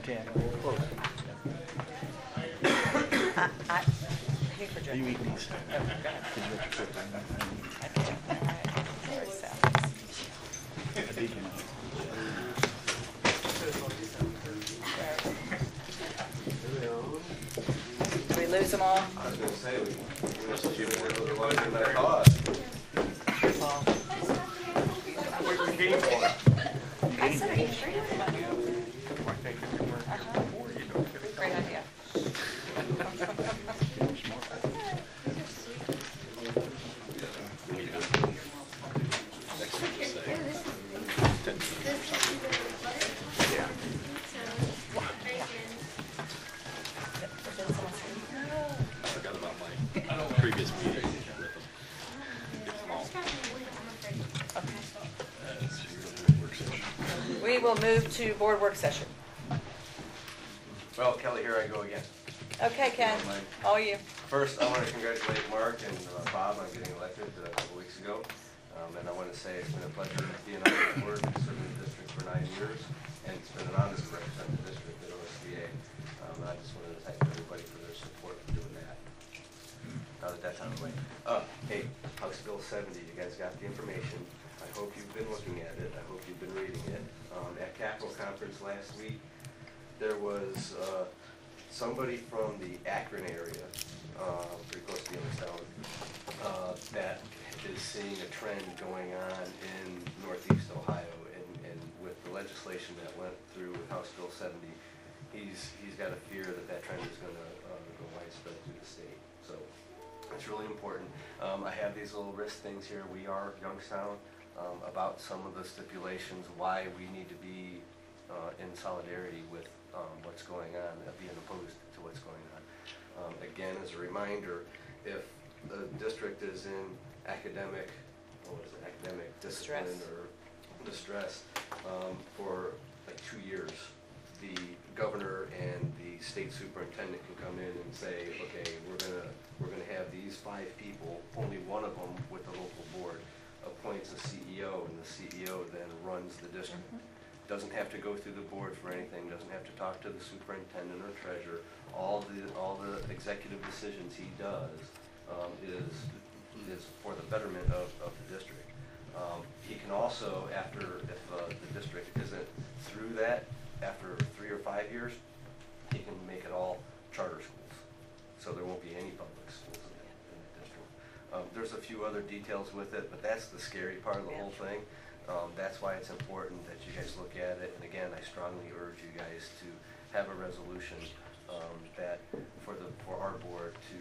10. Close. I hate for You eat these. Oh, God. Did you have to cook them? I can't. All right. Very sad. A decent amount. Did we lose them all? I was going to say, we must have been a little longer than I thought. Well, We came for it. I said it. Great idea. I forgot about my previous meeting with them. We will move to board work session. Well, Kelly, here I go again. Okay, Ken, all you. First, I want to congratulate Mark and Bob on getting elected a couple weeks ago. And I want to say it's been a pleasure being on the board, serving the district for 9 years, and it's been an honor to represent the district at OSBA. And I just wanted to thank everybody for their support for doing that. Now that that's out of the way. Hey, House Bill 70, you guys got the information. I hope you've been looking at it. I hope you've been reading it. At Capitol Conference last week, there was somebody from the Akron area, pretty close to Youngstown, that is seeing a trend going on in Northeast Ohio, and with the legislation that went through with House Bill 70, he's got a fear that that trend is going to go widespread through the state. So it's really important. I have these little wrist things here. We are Youngstown, about some of the stipulations, why we need to be in solidarity with what's going on, being opposed to what's going on. Again, as a reminder, if the district is in academic discipline or distress for like 2 years, the governor and the state superintendent can come in and say, okay, we're gonna have these 5 people, only one of them with the local board appoints a CEO, and the CEO then runs the district. Doesn't have to go through the board for anything, doesn't have to talk to the superintendent or treasurer. All the executive decisions he does is for the betterment of the district. He can also, if the district isn't through that, after 3 or 5 years, he can make it all charter schools. So there won't be any public schools in the district. There's a few other details with it, but that's the scary part of the whole thing. That's why it's important that you guys look at it. And again, I strongly urge you guys to have a resolution that for our board to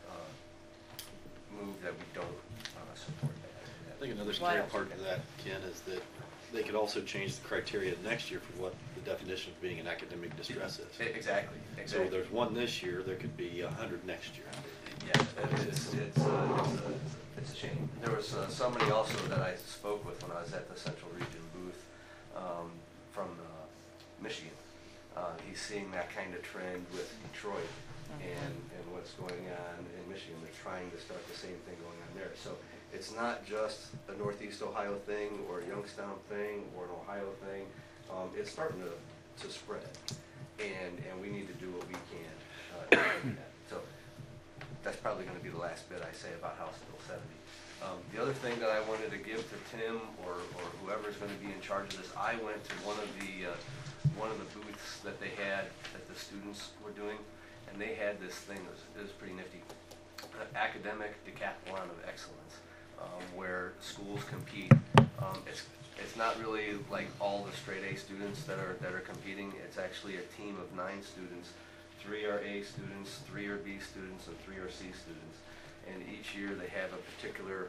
move that we don't support that. I think another scary part of that, Ken, is that they could also change the criteria next year for what the definition of being an academic distress is. Exactly. So there's 1 this year, there could be 100 next year. Yeah, it's a shame. There was somebody also that I spoke with when I was at the Central Region booth from Michigan. He's seeing that kind of trend with Detroit and what's going on in Michigan. They're trying to start the same thing going on there. So it's not just a Northeast Ohio thing or a Youngstown thing or an Ohio thing. It's starting to spread, and we need to do what we can to do that. So that's probably going to be the last bit I say about House Bill 70. The other thing that I wanted to give to Tim or whoever is going to be in charge of this, I went to one of the booths that they had that the students were doing, and they had this thing that was pretty nifty, academic decathlon of excellence, where schools compete. It's not really like all the straight A students that are competing. It's actually a team of 9 students. 3 are A students, 3 are B students, and 3 are C students. And each year they have a particular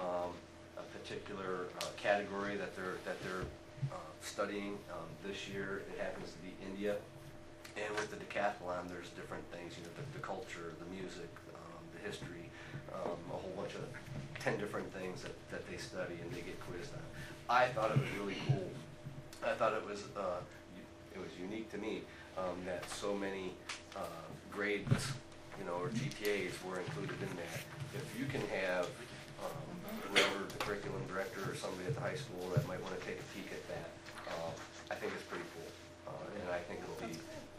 category that they're studying. This year it happens to be India. And with the decathlon, there's different things, the culture, the music, the history, a whole bunch of 10 different things that they study and they get quizzed on. I thought it was really cool. I thought it was unique to me that so many grades, or GPAs were included in that. If you can have whoever the curriculum director or somebody at the high school that might want to take a peek at that, I think it's pretty cool, and I think it'll be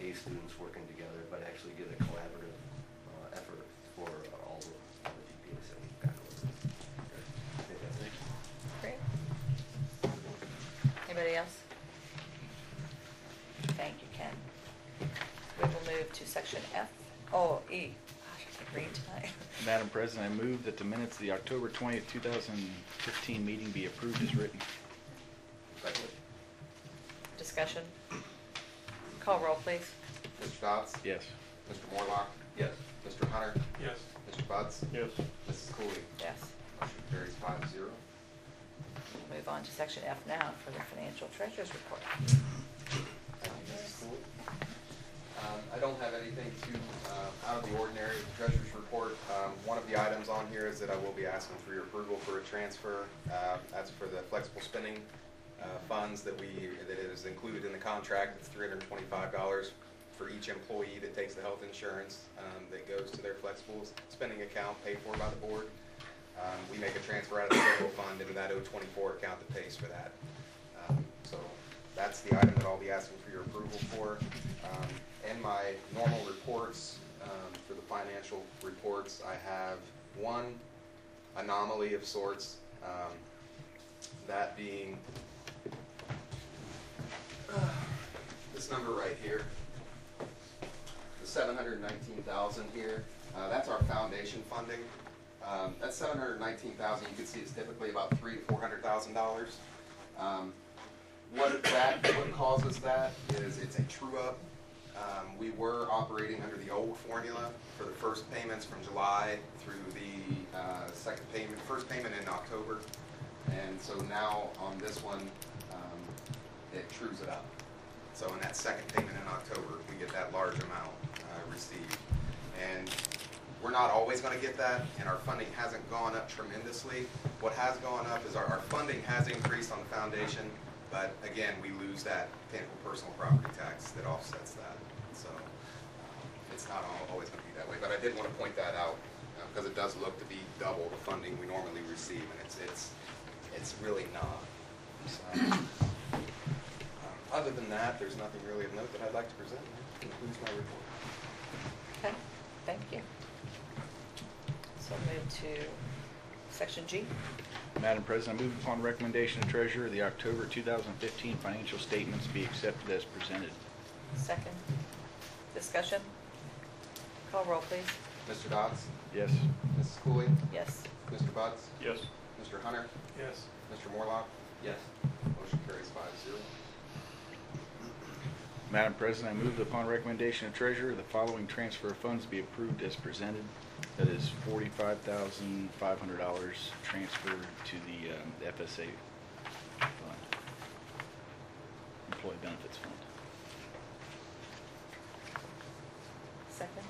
employees, students working together, but actually get a collaborative effort for all the TPS and faculty. I think that's it. Great. Anybody else? Thank you, Ken. We will move to section F. Oh, E. Gosh, I can't read tonight. Madam President, I move that the minutes of the October 20th, 2015 meeting be approved as written. Second. Discussion. Call roll, please. Mr. Dodds? Yes. Mr. Morlock? Yes. Mr. Hunter? Yes. Mr. Buds? Yes. Mrs. Cooley? Yes. Motion carries 5-0. We'll move on to section F now for the financial treasurer's report. Thank you, Mrs. Cooley. I don't have anything too out of the ordinary. The treasurer's report, one of the items on here is that I will be asking for your approval for a transfer. That's for the flexible spending funds that is included in the contract. It's $325 for each employee that takes the health insurance that goes to their flexible spending account paid for by the board. We make a transfer out of the federal fund into that 024 account that pays for that. So that's the item that I'll be asking for your approval for. In my normal reports, for the financial reports, I have one anomaly of sorts, that being this number right here, the $719,000 here. That's our foundation funding. That's $719,000. You can see it's typically about $300,000 to $400,000. What causes that is it's a true up. We were operating under the old formula for the first payments from July through the first payment in October, and so now on this one, it trues it up. So in that second payment in October, we get that large amount received, and we're not always going to get that, and our funding hasn't gone up tremendously. What has gone up is our funding has increased on the foundation, but again, we lose that tangible personal property tax that offsets that. So it's not always going to be that way, but I did want to point that out because it does look to be double the funding we normally receive, and it's really not. So, other than that, there's nothing really of note that I'd like to present. That concludes my report. Okay, thank you. So move to section G. Madam President, I move upon recommendation of Treasurer, the October 2015 financial statements be accepted as presented. Second. Discussion. Call roll, please. Mr. Dodds? Yes. Mrs. Cooley? Yes. Mr. Buds? Yes. Mr. Hunter? Yes. Mr. Morlock? Yes. Motion carries 5-0. Madam President, I move that upon recommendation of Treasurer, the following transfer of funds be approved as presented. That is $45,500 transferred to the FSA fund, Employee Benefits Fund. Second.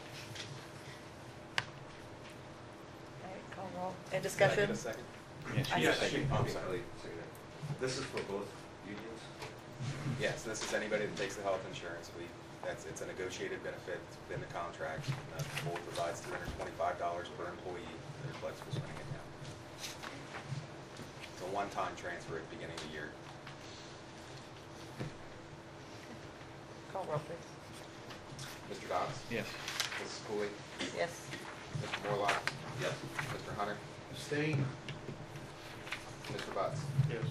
All right, call roll. Any Can I discussion? get a second? Yes, I you second. second. I'm sorry. This is for both unions? Yes, this is anybody that takes the health insurance. It's a negotiated benefit within the contract. The board provides $325 per employee to their flexible spending account. It's a one-time transfer at the beginning of the year. Call roll, please. Mr. Dodds? Yes. Mrs. Cooley? Yes. Mr. Morlock? Yes. Mr. Hunter? Stay. Mr. Butts? Yes.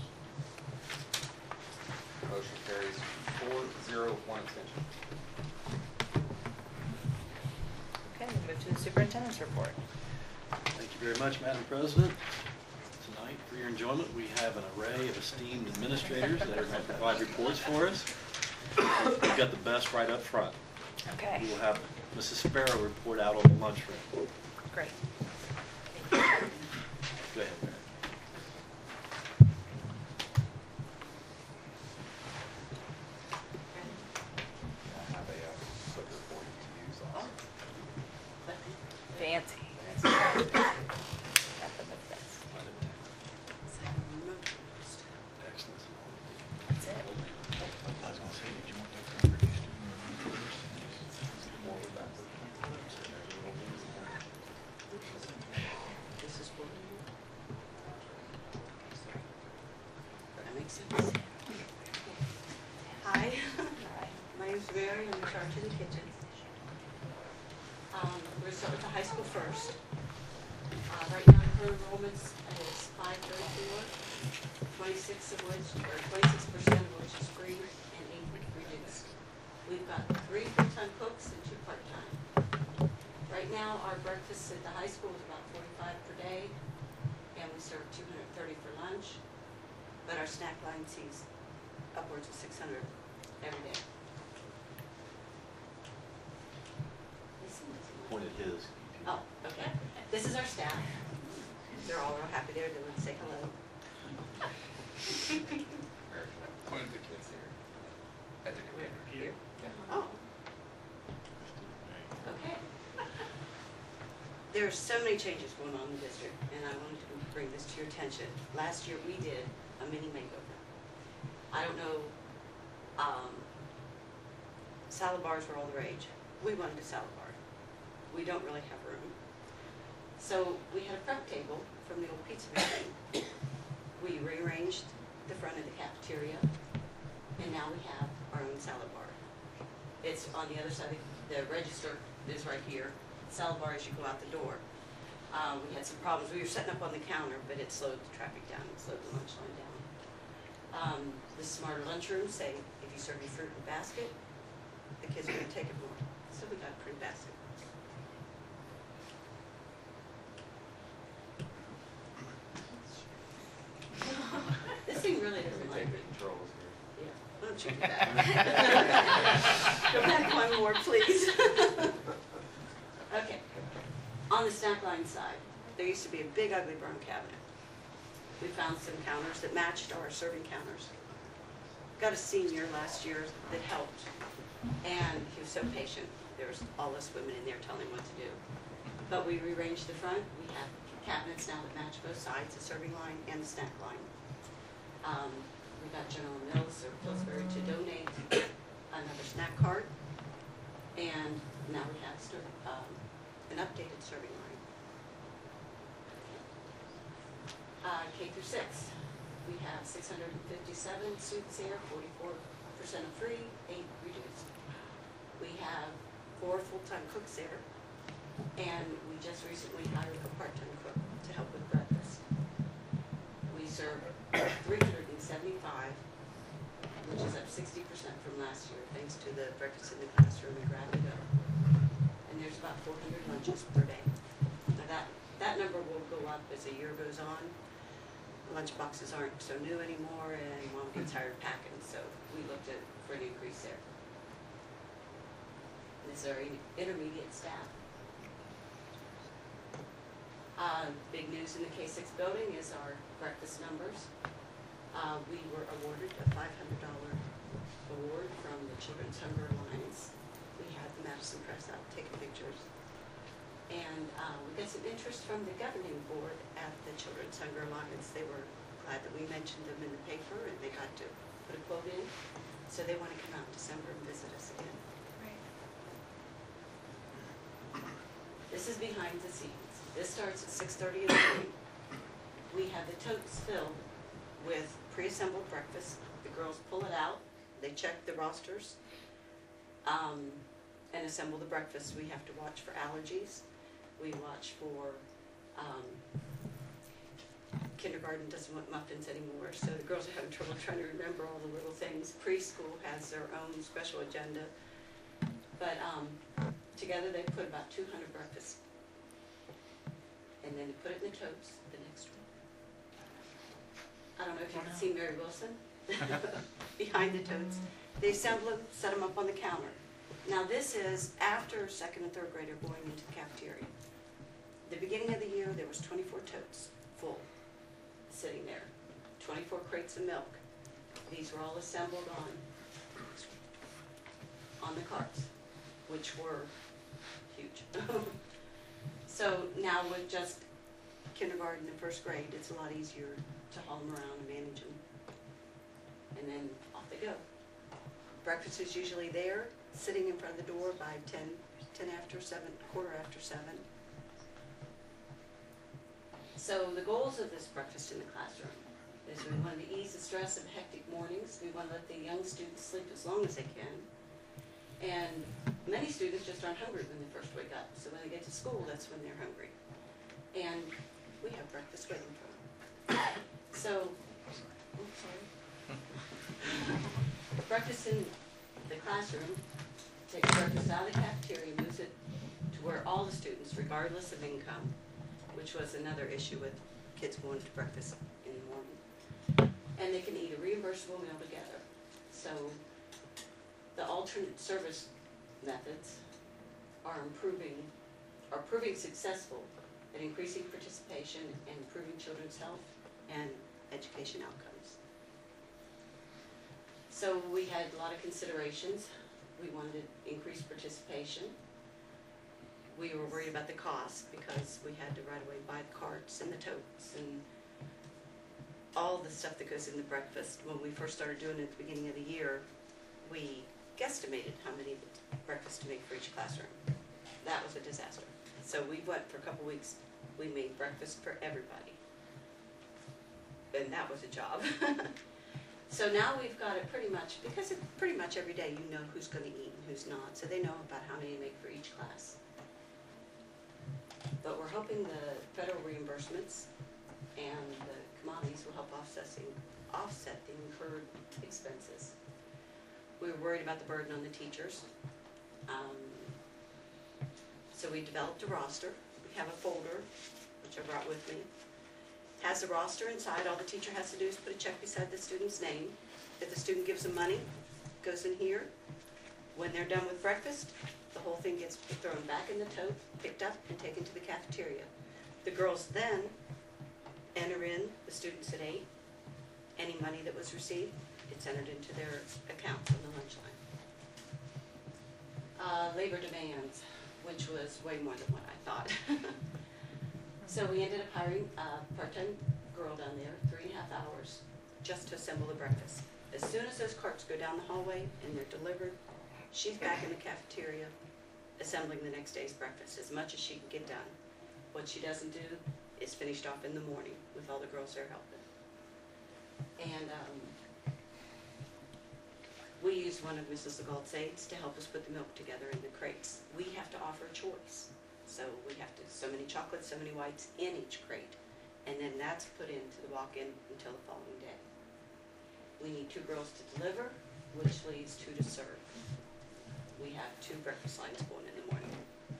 Motion carries 4-0 with one abstention. Okay, we move to the superintendent's report. Thank you very much, Madam President. Tonight, for your enjoyment, we have an array of esteemed administrators that are going to provide reports for us. We've got the best right up front. Okay, We will have Mrs. Sparrow report out on the lunchroom. great. Go ahead, Mary. I have a clicker for you to use also. Fancy. Got them with this. Excellent. That's it. I was going to say, did you want that to be produced? That makes sense. Hi, All right. my name's Mary, I'm in charge of the kitchen. We're gonna start with the high school first. Right now, her enrollment's is 534, 26% of which is free and 8 reduced. We've got 3 full-time cooks and 2 part-time. Right now, our breakfast at the high school is about 45 per day, and we serve 230 for lunch, but our snack line sees upwards of 600 every day. Point at his. Oh, okay. This is our staff. They're all real happy there. They want to say hello. One of the kids here. At the computer. Here. Oh. Okay. There's so many changes going on in the district, and I wanted to bring this to your attention. Last year, we did a mini makeover. I don't know, salad bars were all the rage. We wanted a salad bar. We don't really have room. So we had a prep table from the old pizza machine. We rearranged the front of the cafeteria, and now we have our own salad bar. It's on the other side, the register is right here. Salad bar as you go out the door. We had some problems. We were setting up on the counter, but it slowed the traffic down, it slowed the lunch line down. The smarter lunchroom say if you serve your fruit in a basket, the kids are going to take it more. So we got a pretty basket. This thing really doesn't like me. Controls here. Yeah, why don't you do that? Go back one more, please. Okay. On the snack line side, there used to be a big ugly brown cabinet. We found some counters that matched our serving counters. Got a senior last year that helped, and he was so patient. There was all us women in there telling him what to do. But we rearranged the front. We have cabinets now that match both sides, the serving line and the snack line. We got General Mills or Pillsbury to donate another snack cart, and now we have an updated serving line. K through 6, we have 657 students here, 44% are free, 8 reduced. We have 4 full-time cooks there, and we just recently hired a part-time cook to help with breakfast. We serve 375, which is up 60% from last year, thanks to the breakfast in the classroom and grab and go. And there's about 400 lunches per day. Now that number will go up as the year goes on. Lunch boxes aren't so new anymore, and mom gets tired of packing, so we looked for an increase there. This is our intermediate staff. Big news in the K-6 building is our breakfast numbers. We were awarded a $500 award from the Children's Hunger Alliance. We had the Madison Press out taking pictures. And we got some interest from the governing board at the Children's Hunger Alliance. They were glad that we mentioned them in the paper, and they got to put a quote in. So they want to come out in December and visit us again. This is behind the scenes. This starts at 6:30 in the morning. We have the totes filled with pre-assembled breakfast. The girls pull it out, they check the rosters, and assemble the breakfast. We have to watch for allergies. We watch for, kindergarten doesn't want muffins anymore, so the girls are having trouble trying to remember all the little things. Preschool has their own special agenda. But together they put about 200 breakfasts. And then they put it in the totes the next week. I don't know if you can see Mary Wilson behind the totes. They assemble them, set them up on the counter. Now this is after second and third grade are going into the cafeteria. The beginning of the year, there was 24 totes full, sitting there. 24 crates of milk. These were all assembled on the carts, which were huge. So now with just kindergarten and first grade, it's a lot easier to haul them around and manage them. And then off they go. Breakfast is usually there, sitting in front of the door by 10 after 7, quarter after 7. So the goals of this breakfast in the classroom is we want to ease the stress of hectic mornings. We want to let the young students sleep as long as they can. And many students just aren't hungry when they first wake up. So when they get to school, that's when they're hungry. And we have breakfast waiting for them. So, oh, sorry. Breakfast in the classroom, takes breakfast out of the cafeteria, moves it to where all the students, regardless of income, which was another issue with kids going to breakfast in the morning. And they can eat a reimbursable meal together. So the alternate service methods are proving successful at increasing participation and improving children's health and education outcomes. So we had a lot of considerations. We wanted increased participation. We were worried about the cost because we had to right away buy the carts and the totes and all the stuff that goes in the breakfast. When we first started doing it at the beginning of the year, we guesstimated how many breakfasts to make for each classroom. That was a disaster. So we went for a couple weeks, we made breakfast for everybody. And that was a job. So now we've got it pretty much, because it's pretty much every day you know who's going to eat and who's not. So they know about how many to make for each class. But we're hoping the federal reimbursements and the commodities will help offset the incurred expenses. We were worried about the burden on the teachers. So we developed a roster. We have a folder, which I brought with me. It has the roster inside. All the teacher has to do is put a check beside the student's name. If the student gives them money, it goes in here. When they're done with breakfast, the whole thing gets thrown back in the tote, picked up, and taken to the cafeteria. The girls then enter in, the students at 8, any money that was received, it's entered into their accounts on the lunch line. Labor demands, which was way more than what I thought. So we ended up hiring a part-time girl down there, 3.5 hours, just to assemble the breakfast. As soon as those carts go down the hallway and they're delivered, she's back in the cafeteria assembling the next day's breakfast, as much as she can get done. What she doesn't do is finished off in the morning with all the girls there helping. And we use one of Mrs. Legault's aides to help us put the milk together in the crates. We have to offer a choice. So we have to, so many chocolates, so many whites in each crate. And then that's put into the walk-in until the following day. We need 2 girls to deliver, which leaves 2 to serve. We have 2 breakfast lines going in the morning.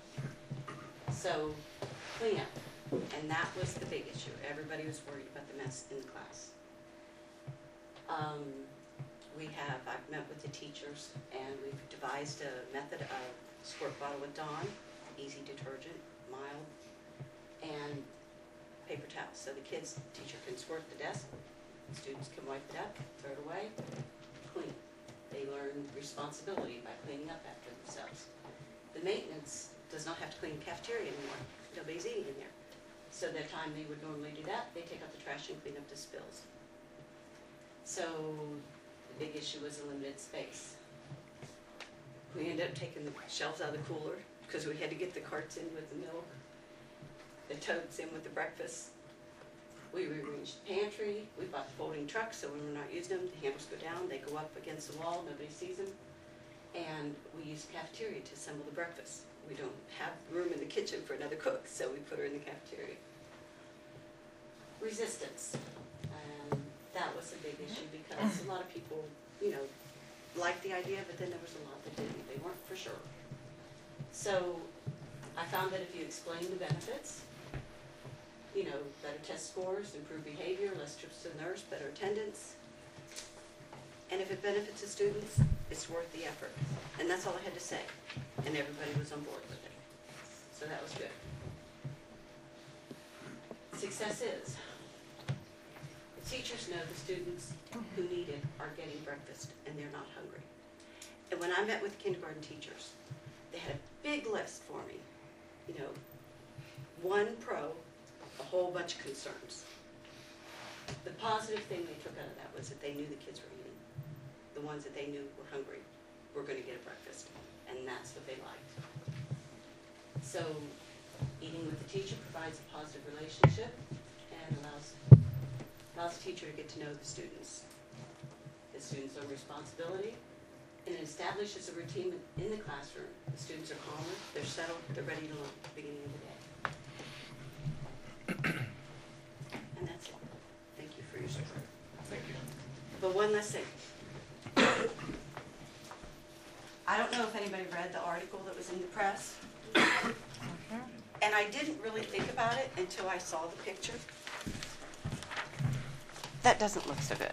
So cleanup, and that was the big issue. Everybody was worried about the mess in the class. I've met with the teachers, and we've devised a method of squirt bottle with Dawn, easy detergent, mild, and paper towels. So the teacher can squirt the desk, students can wipe it up, throw it away, clean. They learn responsibility by cleaning up after themselves. The maintenance does not have to clean the cafeteria anymore. Nobody's eating in there. So the time they would normally do that, they take out the trash and clean up the spills. So the big issue was a limited space. We ended up taking the shelves out of the cooler because we had to get the carts in with the milk, the totes in with the breakfast. We rearranged the pantry. We bought the folding trucks, so when we're not using them, the handles go down, they go up against the wall, nobody sees them. And we use the cafeteria to assemble the breakfast. We don't have room in the kitchen for another cook, so we put her in the cafeteria. Resistance. That was a big issue because a lot of people, liked the idea, but then there was a lot that didn't. They weren't for sure. So I found that if you explain the benefits, better test scores, improved behavior, less trips to the nurse, better attendance, and if it benefits the students, it's worth the effort. And that's all I had to say. And everybody was on board with it. So that was good. Success is, the teachers know the students who need it are getting breakfast and they're not hungry. And when I met with kindergarten teachers, they had a big list for me. 1 pro, a whole bunch of concerns. The positive thing they took out of that was that they knew the kids were eating. The ones that they knew were hungry were going to get a breakfast, and that's what they liked. So eating with the teacher provides a positive relationship and allows the teacher to get to know the students. The students learn responsibility, and it establishes a routine in the classroom. The students are calmer, they're settled, they're ready to learn at the beginning of the day. And that's it. Thank you for your support. Thank you. But one last thing. I don't know if anybody read the article that was in the press. And I didn't really think about it until I saw the picture. That doesn't look so good.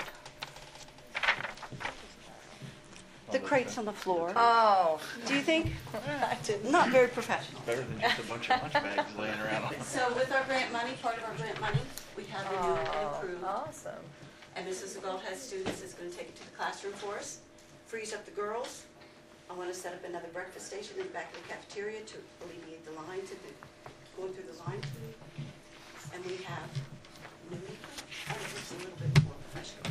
The crates on the floor. Oh. Do you think? I didn't. Not very professional. Better than just a bunch of lunch bags laying around. So with our grant money, part of our grant money, we have renewed and Oh, improved. awesome. And Mrs. Gold has students that's going to take it to the classroom for us, frees up the girls. I want to set up another breakfast station in the back of the cafeteria to alleviate the lines, going through the lines. And we have new makeup. I think it's a little bit more professional.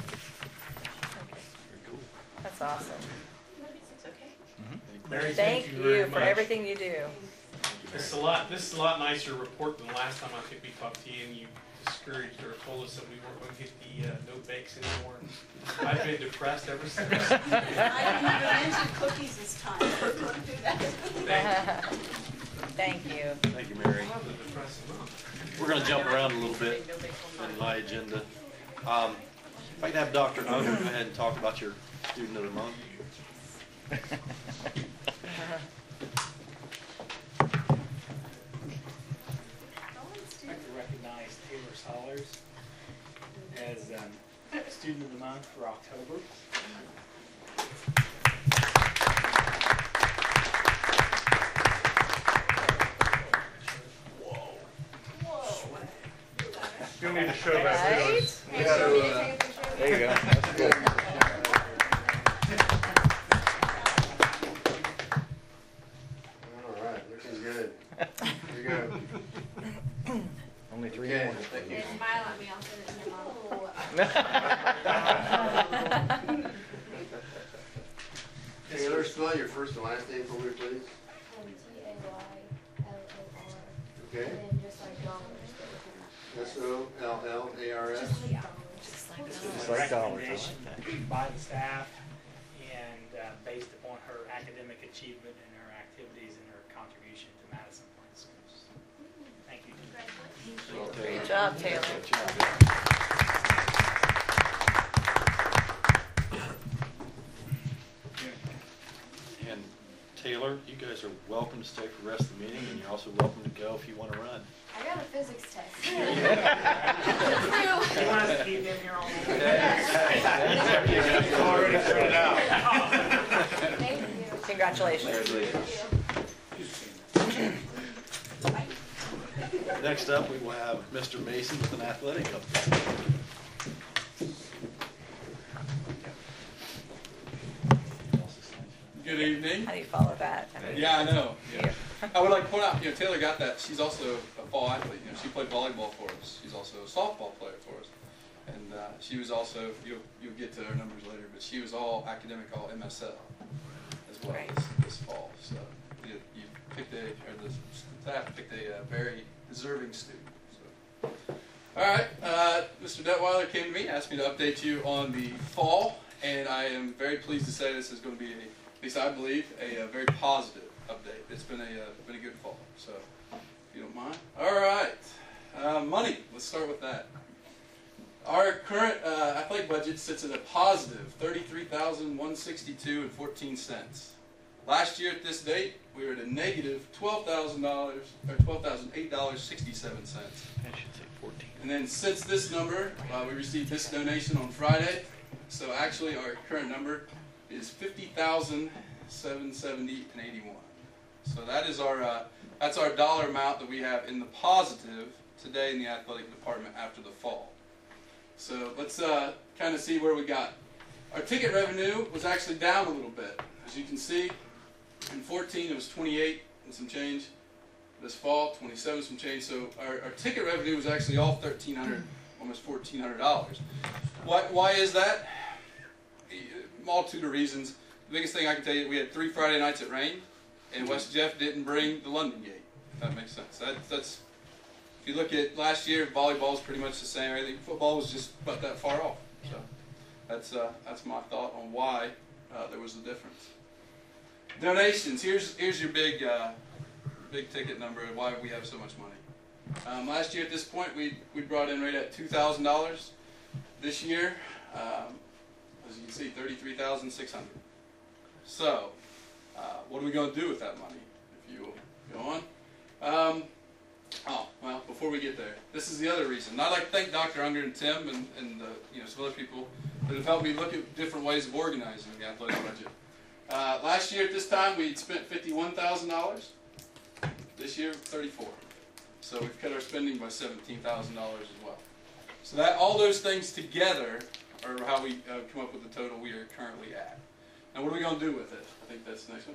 That's awesome. It's okay. Mary, Thank you very you for much. everything you do. This is a lot nicer report than the last time I think we talked to you and you discouraged or told us that we weren't going to get the no bakes anymore. I've been depressed ever since. I didn't even mention cookies this time. Don't do that. Thank you. Thank you, Mary. I love the depressing month. We're going to jump around a little bit in my agenda. If I could have Dr. Oger go ahead and talk about your student of the month. I'd like to recognize Taylor Sollers as Student of the Month for October. You'll need to show that to Right? us. There you go. That's good. All right, looking good. Here you go. Only three Okay. more. They smile at me, I'll send it to your mom. Taylor, spell your first and last name for me, please. Taylor. Okay. And then just like dollars. Sollars. Just like dollars, I Recommendation like that. by the staff and based upon her academic achievement and her activities and her contribution to Madison Point Schools. Thank you. Great job, Taylor. And Taylor, you guys are welcome to stay for the rest of the meeting, and you're also welcome to go if you want to run. I got a physics test. You want us to keep them here all night? Already printed out. Thank you. Congratulations. Next up, we will have Mr. Mason with an athletic update. Good evening. How do you follow that? I mean, Yeah, I know. Yeah. Yeah. I would like to point out, Taylor got that. She's also a fall athlete. She played volleyball for us. She's also a softball player for us. And she was also, you'll get to her numbers later, but she was all academic, all MSL as well Great. this fall. So you picked or the staff picked a very deserving student. So. All right, Mr. Detweiler came to me, asked me to update you on the fall, and I am very pleased to say this is going to be, at least I believe, a very positive update. It's been a good fall, so if you don't mind. All right, money. Let's start with that. Our current athletic budget sits at a positive $33,162.14. Last year at this date, we were at a negative $12,000 or $12,008.67. I should say 14. And then since this number, we received this donation on Friday. So actually, our current number is $50,770.81. So that is that's our dollar amount that we have in the positive today in the athletic department after the fall. So let's kind of see where we got. Our ticket revenue was actually down a little bit. As you can see, in 14 it was 28 and some change. This fall, 27 some change. So our ticket revenue was actually all $1,300, almost $1,400. Why is that? Multitude of reasons. The biggest thing I can tell you, we had 3 Friday nights it rained, and West Jeff didn't bring the London Gate. If that makes sense. That's if you look at last year, volleyball is pretty much the same. I think football was just about that far off. So that's my thought on why there was a difference. Donations. Here's your big ticket number and why we have so much money. Last year at this point we brought in right at $2,000. This year, as you can see, $33,600. So, what are we going to do with that money? If you will go on. Well, before we get there, this is the other reason. I'd like to thank Dr. Unger and Tim and some other people that have helped me look at different ways of organizing the athletic budget. Last year at this time, we'd spent $51,000. This year, $34,000. So we've cut our spending by $17,000 as well. So that all those things together are how we come up with the total we are currently at. Now, what are we going to do with it? I think that's the next one.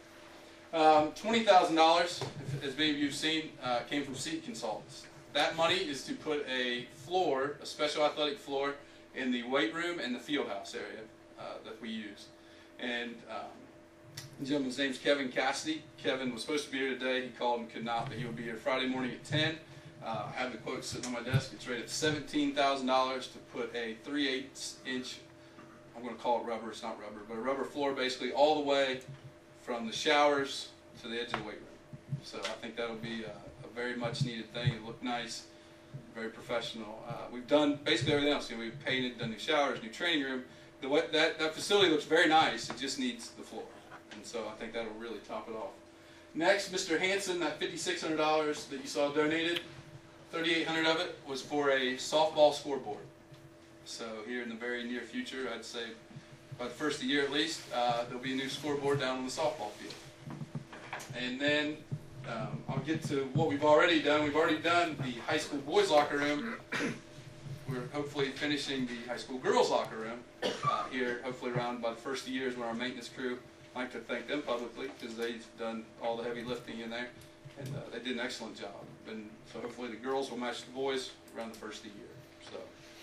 Yeah. $20,000, as many of you have seen, came from Seed Consultants. That money is to put a floor, a special athletic floor, in the weight room and the field house area that we use. And the gentleman's name's Kevin Cassidy. Kevin was supposed to be here today. He called and could not, but he will be here Friday morning at 10. I have the quote sitting on my desk. It's rated $17,000 to put a 3/8 inch, I'm going to call it rubber, it's not rubber, but a rubber floor basically all the way from the showers to the edge of the weight room. So I think that'll be a very much needed thing. It'll look nice, very professional. We've done basically everything else. We've painted, done new showers, new training room. That facility looks very nice. It just needs the floor. And so I think that'll really top it off. Next, Mr. Hanson, that $5,600 that you saw donated, $3,800 of it was for a softball scoreboard. So here in the very near future, I'd say by the first of the year at least, there'll be a new scoreboard down on the softball field. And then I'll get to what we've already done. We've already done the high school boys locker room. We're hopefully finishing the high school girls locker room here, hopefully around by the first of the year is when our maintenance crew. I'd like to thank them publicly because they've done all the heavy lifting in there, and they did an excellent job. And so hopefully the girls will match the boys around the first of the year. So,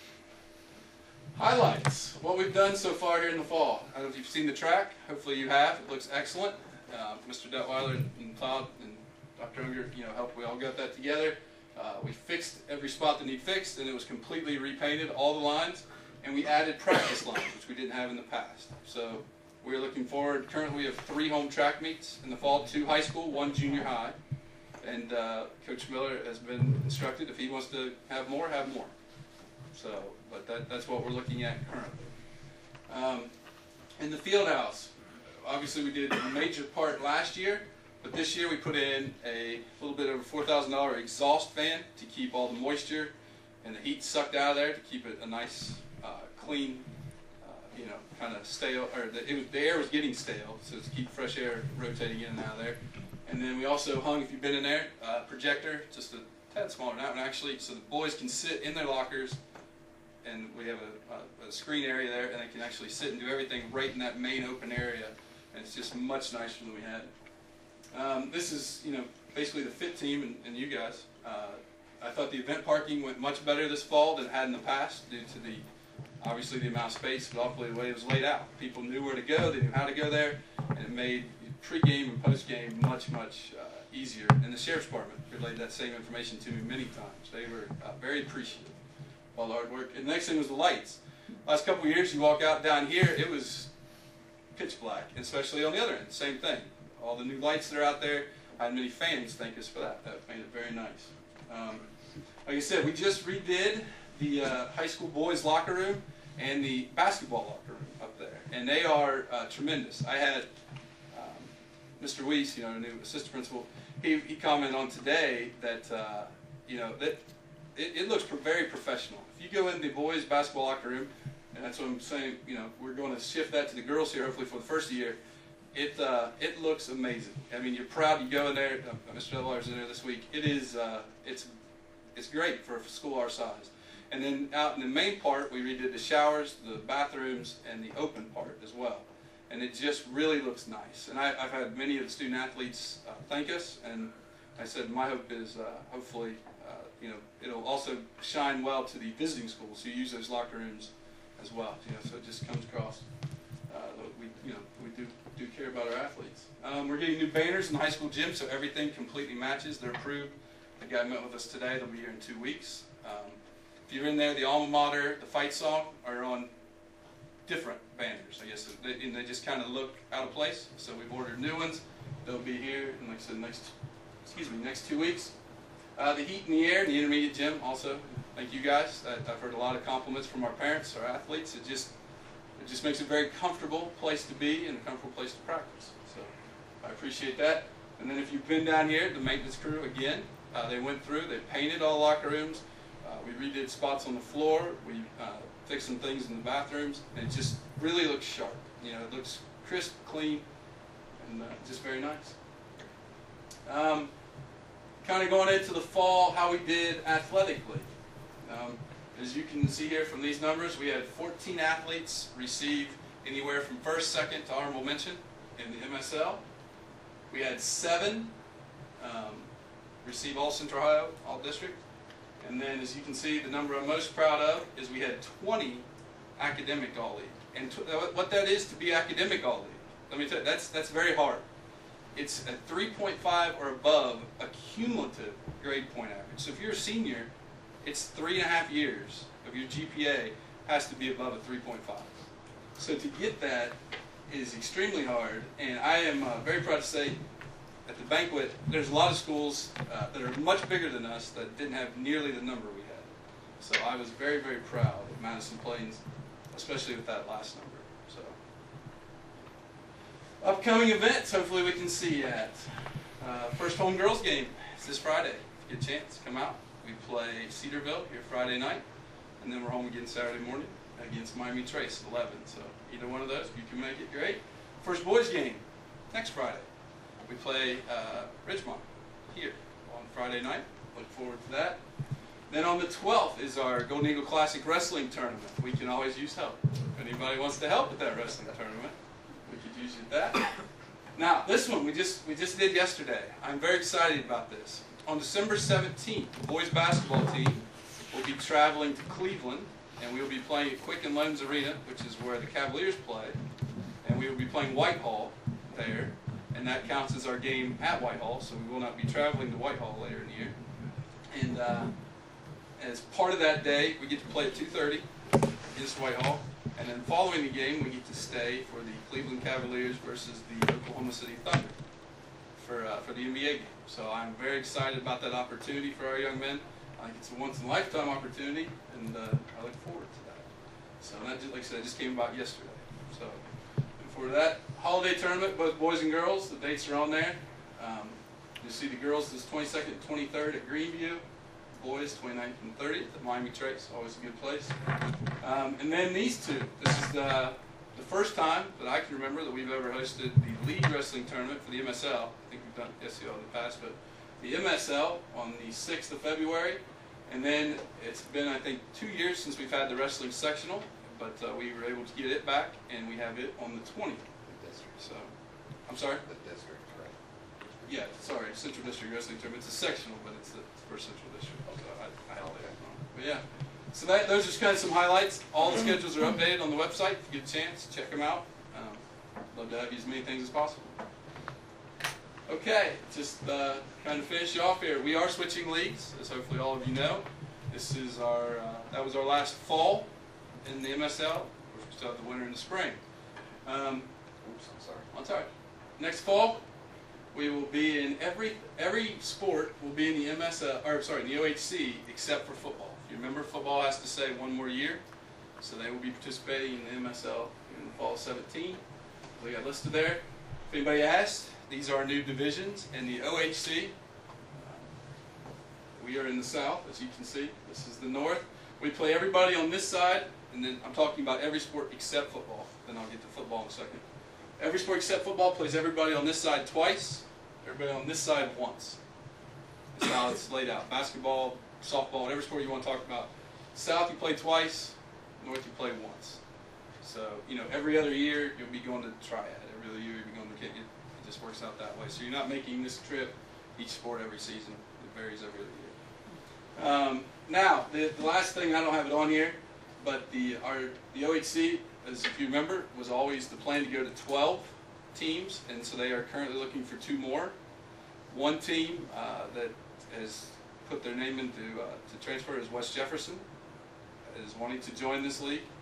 highlights, what we've done so far here in the fall. I don't know if you've seen the track. Hopefully you have. It looks excellent. Mr. Detweiler and Todd and Dr. Unger, helped. We all got that together. We fixed every spot that needed fixed, and it was completely repainted, all the lines, and we added practice lines, which we didn't have in the past. So we're looking forward. Currently we have 3 home track meets in the fall, 2 high school, 1 junior high. And Coach Miller has been instructed if he wants to have more, have more. So, but that's what we're looking at currently. In the field house, obviously we did a major part last year, but this year we put in a little bit over $4,000 exhaust fan to keep all the moisture and the heat sucked out of there, to keep it a nice, clean, kind of stale, or the air was getting stale, so to keep fresh air rotating in and out of there. And then we also hung, if you've been in there, a projector, just a tad smaller than that one actually, so the boys can sit in their lockers, and we have a screen area there, and they can actually sit and do everything right in that main open area, and it's just much nicer than we had. This is, basically the fit team and you guys. I thought the event parking went much better this fall than it had in the past due to obviously the amount of space, but also the way it was laid out. People knew where to go, they knew how to go there, and it made pre-game and post-game much, much easier. And the Sheriff's Department relayed that same information to me many times. They were very appreciative of all the hard work. And the next thing was the lights. Last couple of years, you walk out down here, it was pitch black, especially on the other end, same thing. All the new lights that are out there, I had many fans thank us for that. That made it very nice. Like I said, we just redid the high school boys locker room and the basketball locker room up there, and they are tremendous. I had Mr. Weiss, the new assistant principal, he commented on today that that it looks very professional. If you go in the boys basketball locker room, and that's what I'm saying, we're going to shift that to the girls here hopefully for the first year. It looks amazing. I mean, you're proud. You go in there. Mr. Detweiler's in there this week. It is it's great for a school our size. And then out in the main part, we redid the showers, the bathrooms, and the open part as well. And it just really looks nice. And I've had many of the student athletes thank us, and I said my hope is hopefully it'll also shine well to the visiting schools who use those locker rooms as well. So it just comes across we do care about our athletes. We're getting new banners in the high school gym, so everything completely matches. They're approved. The guy met with us today. They'll be here in 2 weeks. If you're in there, the alma mater, the fight song are on different banners, I guess, and they just kind of look out of place. So we've ordered new ones. They'll be here in, like I said, next 2 weeks. The heat in the air in the intermediate gym also. Thank you guys. I've heard a lot of compliments from our parents, our athletes. It just makes it a very comfortable place to be and a comfortable place to practice. So I appreciate that. And then if you've been down here, the maintenance crew again, they went through, they painted all the locker rooms. We redid spots on the floor. We fixed some things in the bathrooms, and it just really looks sharp. You know, it looks crisp, clean, and just very nice. Kind of going into the fall, how we did athletically. As you can see here from these numbers, we had 14 athletes receive anywhere from first, second to honorable mention in the MSL. We had 7 receive all Central Ohio, all district. And then, as you can see, the number I'm most proud of is we had 20 academic all-league. And what that is to be academic all-league, let me tell you, that's very hard. It's a 3.5 or above a cumulative grade point average. So if you're a senior, it's 3.5 years of your GPA has to be above a 3.5. So to get that is extremely hard, and I am very proud to say at the banquet, there's a lot of schools that are much bigger than us that didn't have nearly the number we had. So I was very, very proud of Madison Plains, especially with that last number. So upcoming events, hopefully we can see at first home girls game. It's this Friday. If you get a chance, come out. We play Cedarville here Friday night, and then we're home again Saturday morning against Miami Trace at 11. So either one of those, if you can make it, great. First boys game next Friday. We play Ridgemont here on Friday night. Look forward to that. Then on the 12th is our Golden Eagle Classic Wrestling Tournament. We can always use help. If anybody wants to help with that wrestling tournament, we could use that. Now, this one we just did yesterday. I'm very excited about this. On December 17th, the boys basketball team will be traveling to Cleveland, and we will be playing at Quicken Loans Arena, which is where the Cavaliers play, and we will be playing Whitehall there. And that counts as our game at Whitehall, so we will not be traveling to Whitehall later in the year. And as part of that day, we get to play at 2:30 against Whitehall. And then following the game, we get to stay for the Cleveland Cavaliers versus the Oklahoma City Thunder for the NBA game. So I'm very excited about that opportunity for our young men. I think it's a once-in-a-lifetime opportunity, and I look forward to that. So that, like I said, just came about yesterday. So for that holiday tournament, both boys and girls, the dates are on there. You'll see the girls is 22nd and 23rd at Greenview, boys 29th and 30th at Miami Trace, always a good place. And then these two, this is the first time that I can remember that we've ever hosted the league wrestling tournament for the MSL. I think we've done SEL in the past, but the MSL on the 6th of February. And then it's been, I think, 2 years since we've had the wrestling sectional, but we were able to get it back, and we have it on the 20th. The district. So, I'm sorry? The district, right? Yeah, sorry, Central District Wrestling Tournament. It's a sectional, but it's the first Central District. So I had that wrong. But yeah, so those are just kind of some highlights. All the schedules are updated on the website. If you get a chance, check them out. Love to have you as many things as possible. Okay, just kind of finish you off here. We are switching leagues, as hopefully all of you know. This is our that was our last fall in the MSL. We still have the winter and the spring. Oops, I'm sorry. That's all right. Next fall, we will be in every sport will be in the MSL, or sorry, in the OHC except for football. If you remember, football has to stay one more year, so they will be participating in the MSL in the fall of 17. We got listed there. If anybody asked, these are our new divisions in the OHC. We are in the south, as you can see. This is the north. We play everybody on this side, and then I'm talking about every sport except football. Then I'll get to football in a second. Every sport except football plays everybody on this side twice, everybody on this side once. That's how it's laid out. Basketball, softball, whatever sport you want to talk about. South you play twice, north you play once. So, you know, every other year you'll be going to triad. Every other year you'll be going to kick it. It just works out that way. So you're not making this trip each sport every season. It varies every other year. Now, the last thing, I don't have it on here, but the OHC, as if you remember, was always the plan to go to 12 teams, and so they are currently looking for 2 more. One team that has put their name into to transfer is West Jefferson, is wanting to join this league,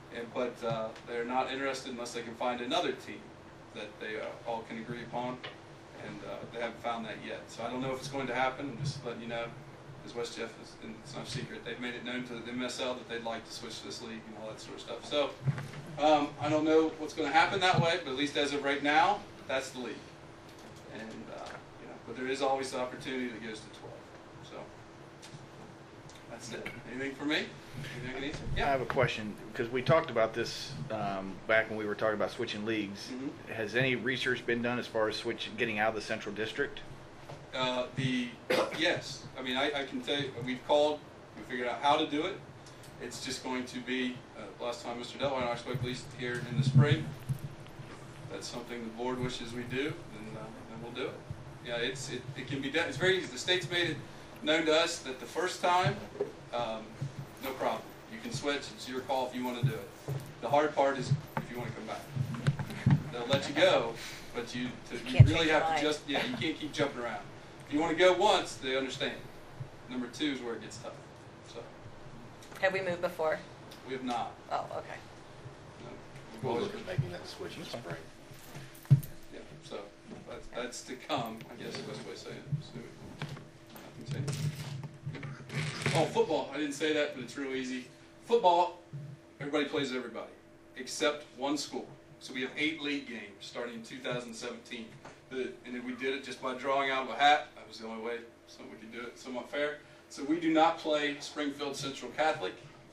but they're not interested unless they can find another team that they all can agree upon, and they haven't found that yet. So I don't know if it's going to happen. I'm just letting you know, because West Jeff is, and it's not a secret, they've made it known to the MSL that they'd like to switch to this league and all that sort of stuff. So I don't know what's going to happen that way, but at least as of right now, that's the league. And but there is always the opportunity that goes to 12. So that's it. Anything for me? Anything I can answer? I have a question, because we talked about this back when we were talking about switching leagues. Mhm. Has any research been done as far as getting out of the Central District? Yes. I mean, I can tell you, we've called, we figured out how to do it. It's just going to be, last time Mr. Delwine and I spoke, at least here in the spring. If that's something the board wishes we do, then we'll do it. Yeah, it can be done. It's very easy. The state's made it known to us that the first time, no problem. You can switch. It's your call if you want to do it. The hard part is if you want to come back. They'll let you go, but you can't really change have your to mind. you can't keep jumping around. If you want to go once, they understand. Number 2 is where it gets tough. So Have we moved before? we have not. Oh, okay. No. We'll look at making that switch in the spring. Yeah, so that's to come, I guess is the best way to say it. So, I can say it. Oh, football. I didn't say that, but it's real easy. Football, everybody plays everybody, except one school. So we have 8 league games starting in 2017. And then we did it just by drawing out of a hat. That was the only way we could do it somewhat fair. So we do not play Springfield Central Catholic.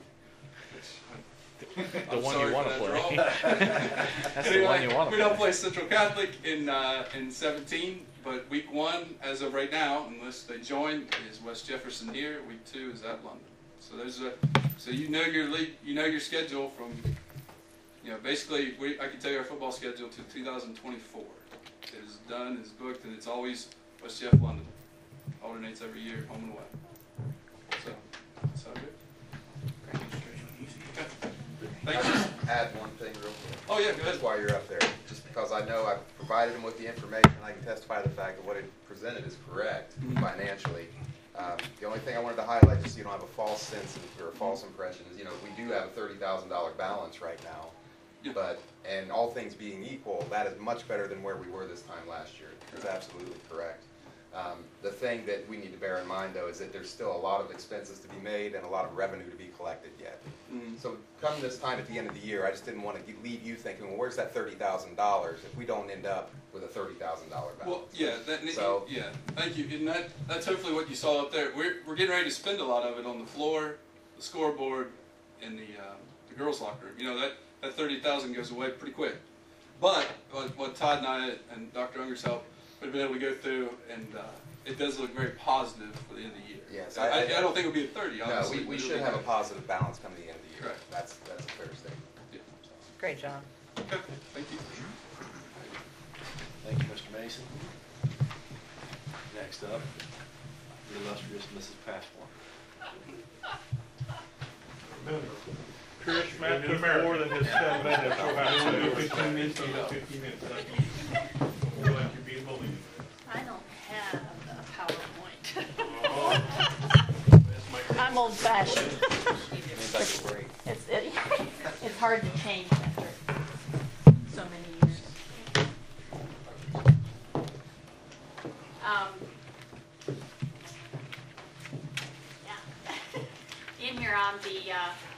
The one you want to play. That's the Anyway, one you want to we don't play Central Catholic in 17, but week 1, as of right now, unless they join, is West Jefferson here. Week 2 is at London. So those are, so you know your league, you know your schedule from, basically I can tell you our football schedule to 2024. It is done, it's booked, and it's always West Jeff London. Alternates every year, home and away. So that's how it is. Thank you. Add one thing real quick. Oh yeah, go ahead. Just while you're up there, just because I know I've provided him with the information, I can testify to the fact that what it presented is correct financially. The only thing I wanted to highlight, just so you don't have a false sense or a false impression, is we do have a $30,000 balance right now. Yeah. But, and all things being equal, that is much better than where we were this time last year. That's absolutely correct. The thing that we need to bear in mind, though, is that there's still a lot of expenses to be made and a lot of revenue to be collected yet. So come this time at the end of the year, I just didn't want to leave you thinking, well, where's that $30,000 if we don't end up with a $30,000 balance? Well, yeah, So- yeah. Thank you. And that's hopefully what you saw up there. We're getting ready to spend a lot of it on the floor, the scoreboard, and the girls' locker room. That 30,000 goes away pretty quick. But what Todd and I and Dr. Unger's help have been able to go through, and it does look very positive for the end of the year. Yes, I don't think it'll be at 30. No, Obviously, we but should it'll have a be positive balance come the end of the year. Correct. That's a fair statement. Yeah. Great, John. Okay. Thank you. Thank you, Mr. Mason. Next up, the illustrious Mrs. Passmore. Trish, Matt took more than his 10 minutes. You'll have We'll to do do 15 minutes, we'll do 15 minutes. I feel like you're being bullied. I don't have a PowerPoint. Oh. I'm old fashioned. Seems like a break. It's hard to change after so many years. Yeah. In here on the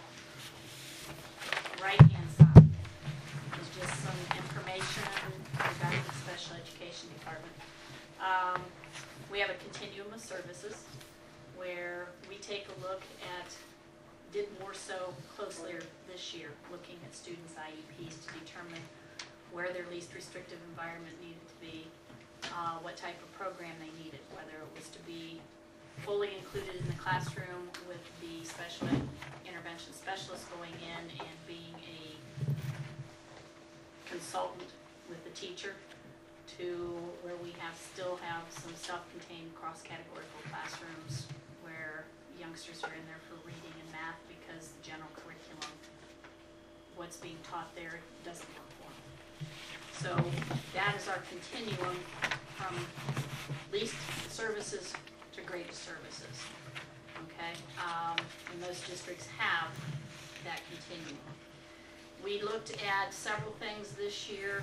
right-hand side is just some information regarding the special education department. We have a continuum of services where we take a look at, did more so closely this year, looking at students' IEPs to determine where their least restrictive environment needed to be, what type of program they needed, whether it was to be fully included in the classroom with the special ed intervention specialist going in and being a consultant with the teacher, to where we still have some self-contained cross-categorical classrooms where youngsters are in there for reading and math because the general curriculum, what's being taught there doesn't work for them. So that is our continuum from least services to greatest services, okay? And most districts have that continuum. We looked at several things this year.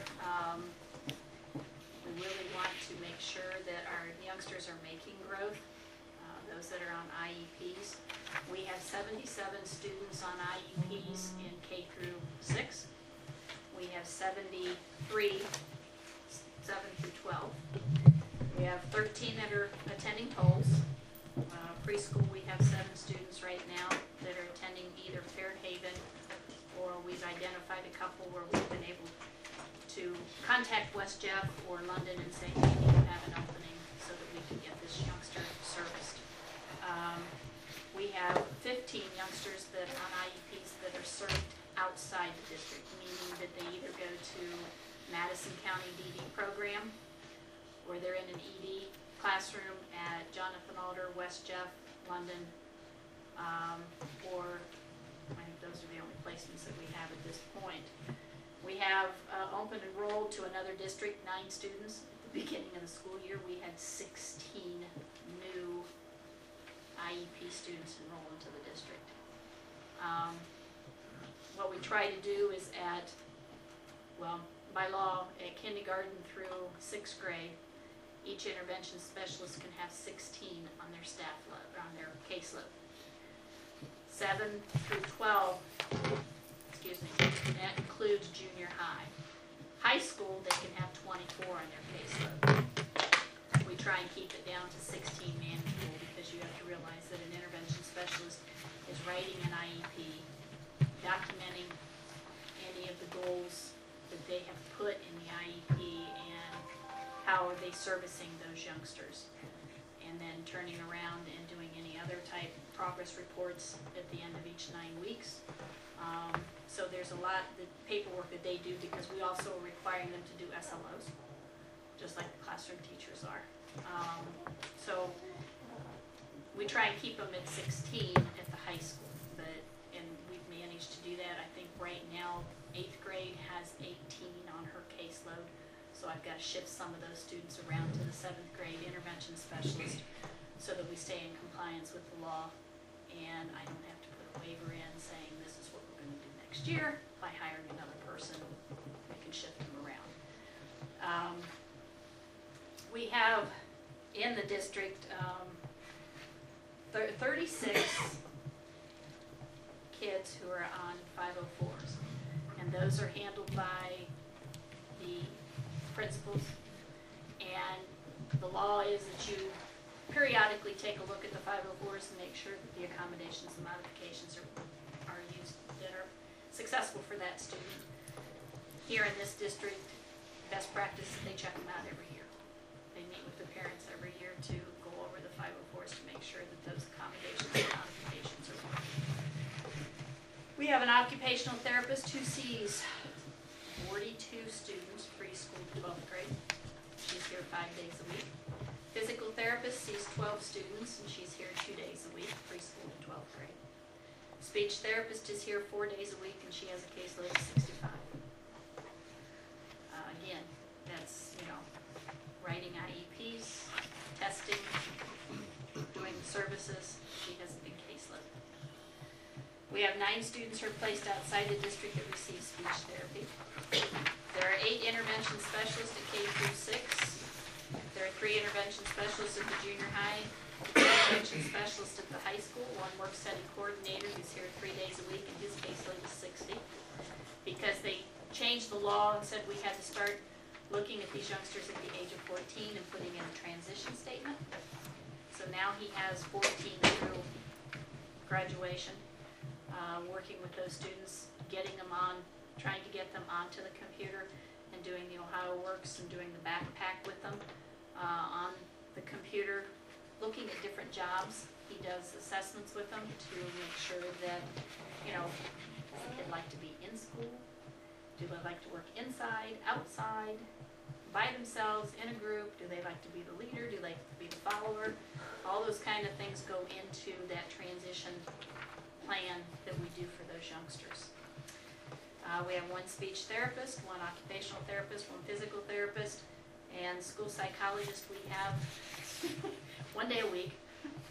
We really want to make sure that our youngsters are making growth, those that are on IEPs. We have 77 students on IEPs in K through 6. We have 73, 7 through 12. We have 13 that are attending TOLS. Preschool, we have 7 students right now that are attending either Fairhaven, or we've identified a couple where we've been able to contact West Jeff or London and say, hey, you have an opening so that we can get this youngster serviced. We have 15 youngsters that on IEPs that are served outside the district, meaning that they either go to Madison County DD program, or they're in an ED classroom at Jonathan Alder, West Jeff, London, or I think those are the only placements that we have at this point. We have open enrolled to another district, 9 students. At the beginning of the school year, we had 16 new IEP students enroll into the district. What we try to do is by law, at kindergarten through 6th grade, each intervention specialist can have 16 on their staff load, or on their caseload. 7 through 12, that includes junior high. High school, they can have 24 on their caseload. We try and keep it down to 16 manageable, because you have to realize that an intervention specialist is writing an IEP, documenting any of the goals that they have put in the IEP, and how are they servicing those youngsters, and then turning around and doing any other type progress reports at the end of each 9 weeks. So there's a lot of paperwork that they do, because we also are requiring them to do SLOs, just like the classroom teachers are. So we try and keep them at 16 at the high school, and we've managed to do that. I think right now 8th grade has 18 on her caseload, so I've got to shift some of those students around to the 7th grade intervention specialist so that we stay in compliance with the law, and I don't have to put a waiver in saying this is what we're going to do next year. By hiring another person, we can shift them around. We have in the district 36 kids who are on 504s, and those are handled by the principals. And the law is that you periodically take a look at the 504s and make sure that the accommodations and modifications are used that are successful for that student. Here in this district, best practice, they check them out every year. They meet with the parents every year to go over the 504s to make sure that those accommodations and modifications are working. We have an occupational therapist who sees 42 students, preschool to 12th grade. She's here 5 days a week. Physical therapist sees 12 students, and she's here 2 days a week, preschool to 12th grade. Speech therapist is here 4 days a week, and she has a caseload of 65. Again, that's, writing IEPs, testing, doing services. She has a big caseload. We have 9 students who are placed outside the district that receive speech therapy. There are 8 intervention specialists at K through 6. There are 3 intervention specialists at the junior high, 2 intervention specialists at the high school, 1 work study coordinator who's here 3 days a week, and his caseload is 60. Because they changed the law and said we had to start looking at these youngsters at the age of 14 and putting in a transition statement. So now he has 14 through graduation, working with those students, getting them on, trying to get them onto the computer, and doing the Ohio Works and doing the backpack with them on the computer, looking at different jobs. He does assessments with them to make sure that, does the kid like to be in school? Do they like to work inside, outside, by themselves, in a group? Do they like to be the leader? Do they like to be the follower? All those kind of things go into that transition plan that we do for those youngsters. We have 1 speech therapist, 1 occupational therapist, 1 physical therapist, and school psychologist we have 1 day a week,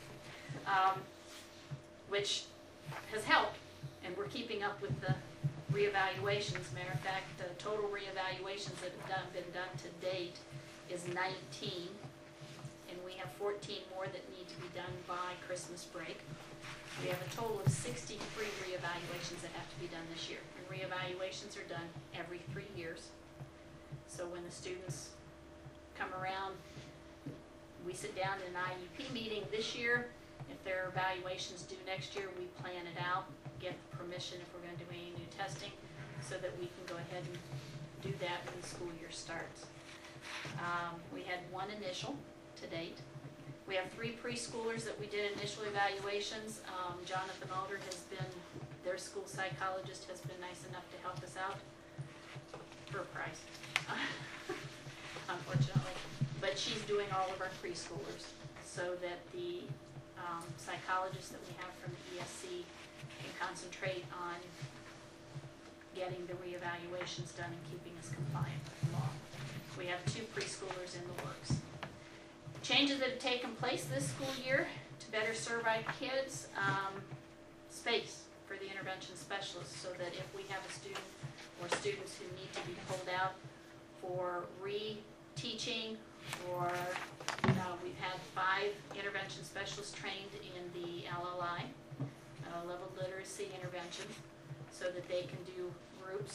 which has helped, and we're keeping up with the reevaluations. Matter of fact, the total reevaluations that have been done to date is 19, and we have 14 more that need to be done by Christmas break. We have a total of 63 reevaluations that have to be done this year. And reevaluations are done every 3 years. So when the students come around, we sit down in an IEP meeting this year. If there are evaluations due next year, we plan it out, get permission if we're going to do any new testing, so that we can go ahead and do that when the school year starts. We had 1 initial to date. We have 3 preschoolers that we did initial evaluations. Jonathan Alder has been, their school psychologist has been nice enough to help us out for a price, unfortunately. But she's doing all of our preschoolers so that the psychologists that we have from the ESC can concentrate on getting the reevaluations done and keeping us compliant with the law. We have 2 preschoolers in the works. Changes that have taken place this school year to better serve our kids, space for the intervention specialists, so that if we have a student or students who need to be pulled out for reteaching, or we've had 5 intervention specialists trained in the LLI, level literacy intervention, so that they can do groups.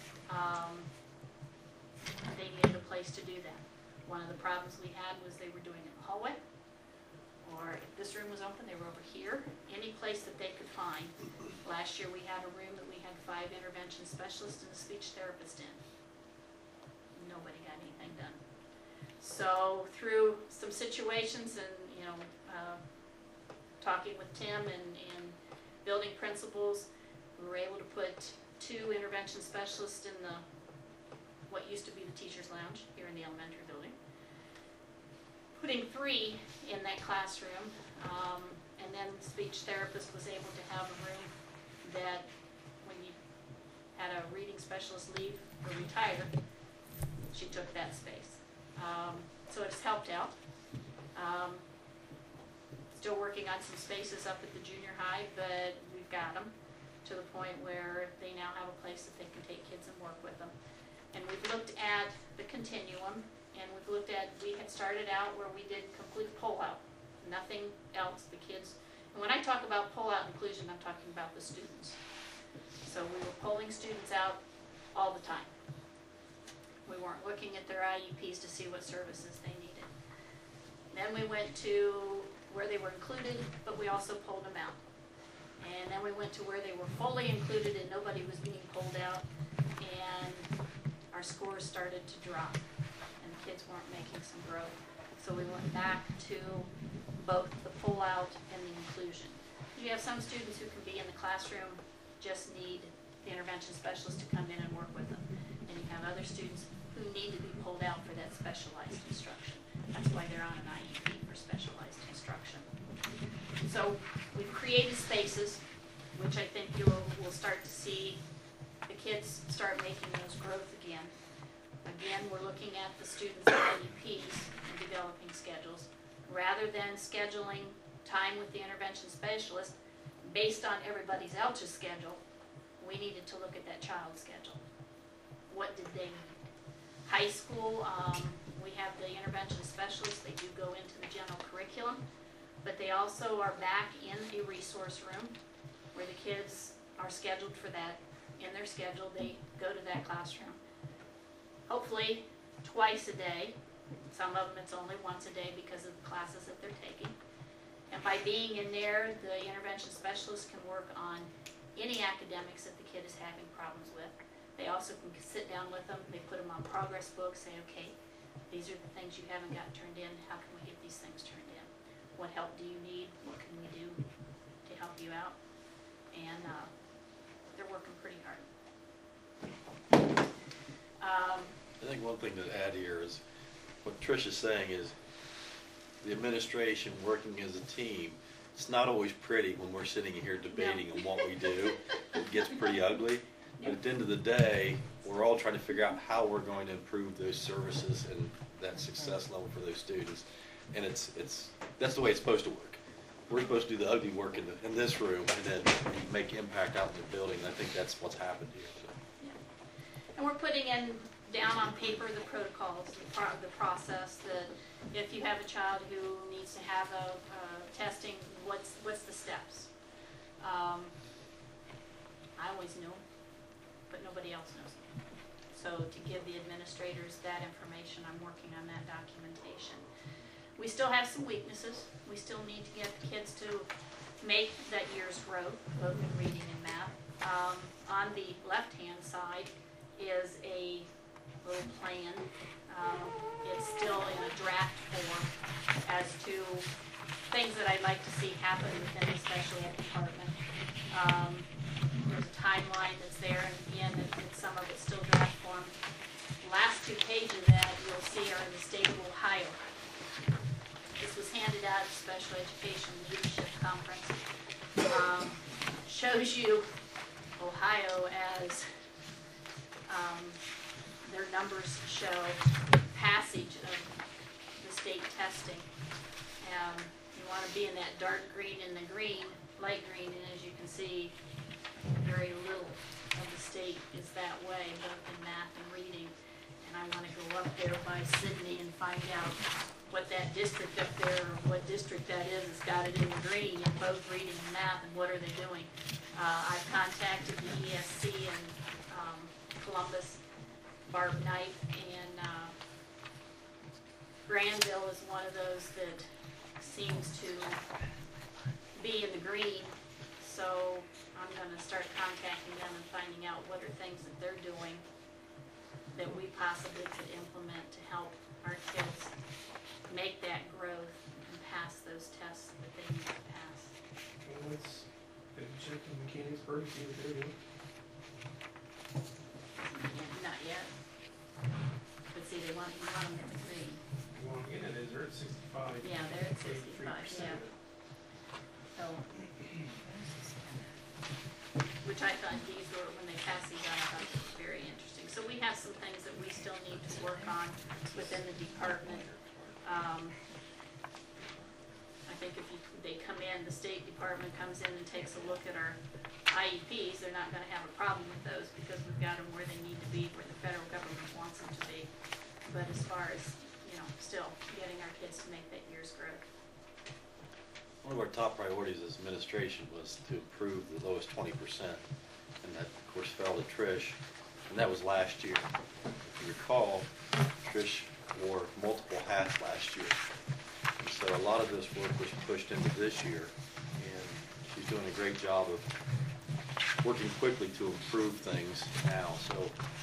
They needed a place to do that. One of the problems we had was they were doing it in the hallway, or if this room was open, they were over here, any place that they could find. Last year we had a room that we had 5 intervention specialists and a speech therapist in. Nobody got anything done. So through some situations and, talking with Tim and building principals, we were able to put 2 intervention specialists in the what used to be the teacher's lounge here in the elementary building. Putting 3 in that classroom, and then the speech therapist was able to have a room that when you had a reading specialist leave or retire, she took that space. So it's helped out. Still working on some spaces up at the junior high, but we've got them to the point where they now have a place that they can take kids and work with them. And we've looked at the continuum, and we've looked at, we had started out where we did complete pull-out, nothing else, the kids. And when I talk about pull-out inclusion, I'm talking about the students. So we were pulling students out all the time. We weren't looking at their IEPs to see what services they needed. Then we went to where they were included, but we also pulled them out. And then we went to where they were fully included and nobody was being pulled out, and our scores started to drop and the kids weren't making some growth. So we went back to both the pull-out and the inclusion. You have some students who can be in the classroom, just need the intervention specialist to come in and work with them. And you have other students who need to be pulled out for that specialized instruction. That's why they're on an IEP for specialized instruction. So we've created spaces, which I think we'll start to see the kids start making those growth again. Again, we're looking at the students' IEPs and developing schedules. Rather than scheduling time with the intervention specialist based on everybody else's schedule, we needed to look at that child's schedule. What did they need? High school, we have the intervention specialists. They do go into the general curriculum, but they also are back in a resource room where the kids are scheduled for that. In their schedule, they go to that classroom. Hopefully twice a day. Some of them it's only once a day because of the classes that they're taking. And by being in there, the intervention specialist can work on any academics that the kid is having problems with. They also can sit down with them. They put them on progress books, say, okay, these are the things you haven't got turned in. How can we get these things turned in? What help do you need? What can we do to help you out? And they're working pretty hard. I think one thing to add here is what Trish is saying is the administration working as a team. It's not always pretty when we're sitting here debating on what we do. It gets pretty ugly. But at the end of the day, we're all trying to figure out how we're going to improve those services and that success level for those students. And that's the way it's supposed to work. We're supposed to do the ugly work in this room and then make impact out in the building. And I think that's what's happened here. So. And we're putting down on paper the protocols, the process, that if you have a child who needs to have a testing, what's the steps? I always knew, but nobody else knows. So to give the administrators that information, I'm working on that documentation. We still have some weaknesses. We still need to get the kids to make that year's growth, both in reading and math. On the left-hand side is a little plan. It's still in a draft form as to things that I'd like to see happen within the special ed department. There's a timeline that's there, and again, some of it's still draft form. Last 2 pages that you'll see are in the state of Ohio. This was handed out at the Special Education Leadership Conference. Shows you Ohio as their numbers show passage of the state testing. You want to be in that dark green and the green, light green, and as you can see, very little of the state is that way, both in math and reading. And I want to go up there by Sydney and find out what that district up there, or what district that is, has got it in the green in both reading and math, and what are they doing. I've contacted the ESC in Columbus, Barb Knight, and Granville is one of those that seems to be in the green. So I'm going to start contacting them and finding out what are things that they're doing that we possibly could implement to help our kids make that growth and pass those tests that they need to pass. Well, let's check in Mechanicsburg, see what they're doing. Not yet. But see, you want them in the green. Well, again, it is, they're at 65. Yeah, they're at 65, 83% yeah. of it. So, which I thought these were, when they passed these out, I thought they were very interesting. So we have some things that we still need to work on within the department. I think if they come in, the State Department comes in and takes a look at our IEPs, they're not going to have a problem with those because we've got them where they need to be, where the federal government wants them to be. But as far as, still getting our kids to make that year's growth. One of our top priorities as administration was to improve the lowest 20%, and that, of course, fell to Trish, and that was last year. If you recall, Trish wore multiple hats last year, and so a lot of this work was pushed into this year, and she's doing a great job of working quickly to improve things now. So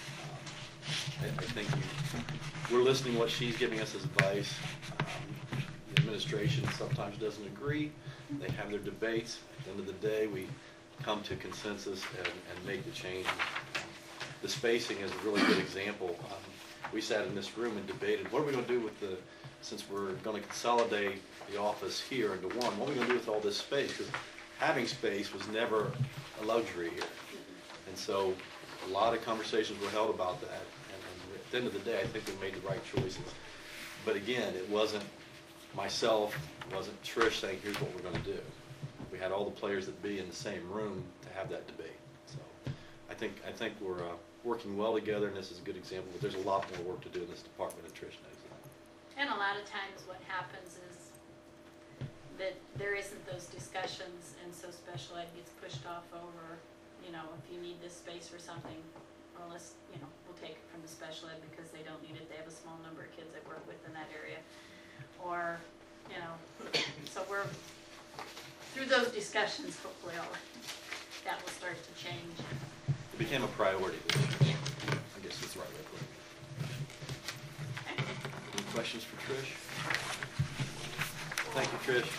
I think we're listening to what she's giving us as advice. The administration sometimes doesn't agree. They have their debates. At the end of the day, we come to consensus and make the change. The spacing is a really good example. We sat in this room and debated, what are we going to do with since we're going to consolidate the office here into one, what are we going to do with all this space? Because having space was never a luxury here. And so a lot of conversations were held about that. And at the end of the day, I think we made the right choices. But again, it wasn't myself, it wasn't Trish saying, here's what we're going to do. We had all the players that be in the same room to have that debate. So I think we're working well together, and this is a good example, but there's a lot more work to do in this department, and Trish knows that. And a lot of times what happens is that there isn't those discussions, and so special ed gets pushed off over, if you need this space for something, well, we'll take it from the special ed because they don't need it. They have a small number of kids they work with in that area. Or, so we're, through those discussions, hopefully that will start to change. It became a priority. Yeah. I guess that's the right way to put it. Okay. Any questions for Trish? Thank you, Trish.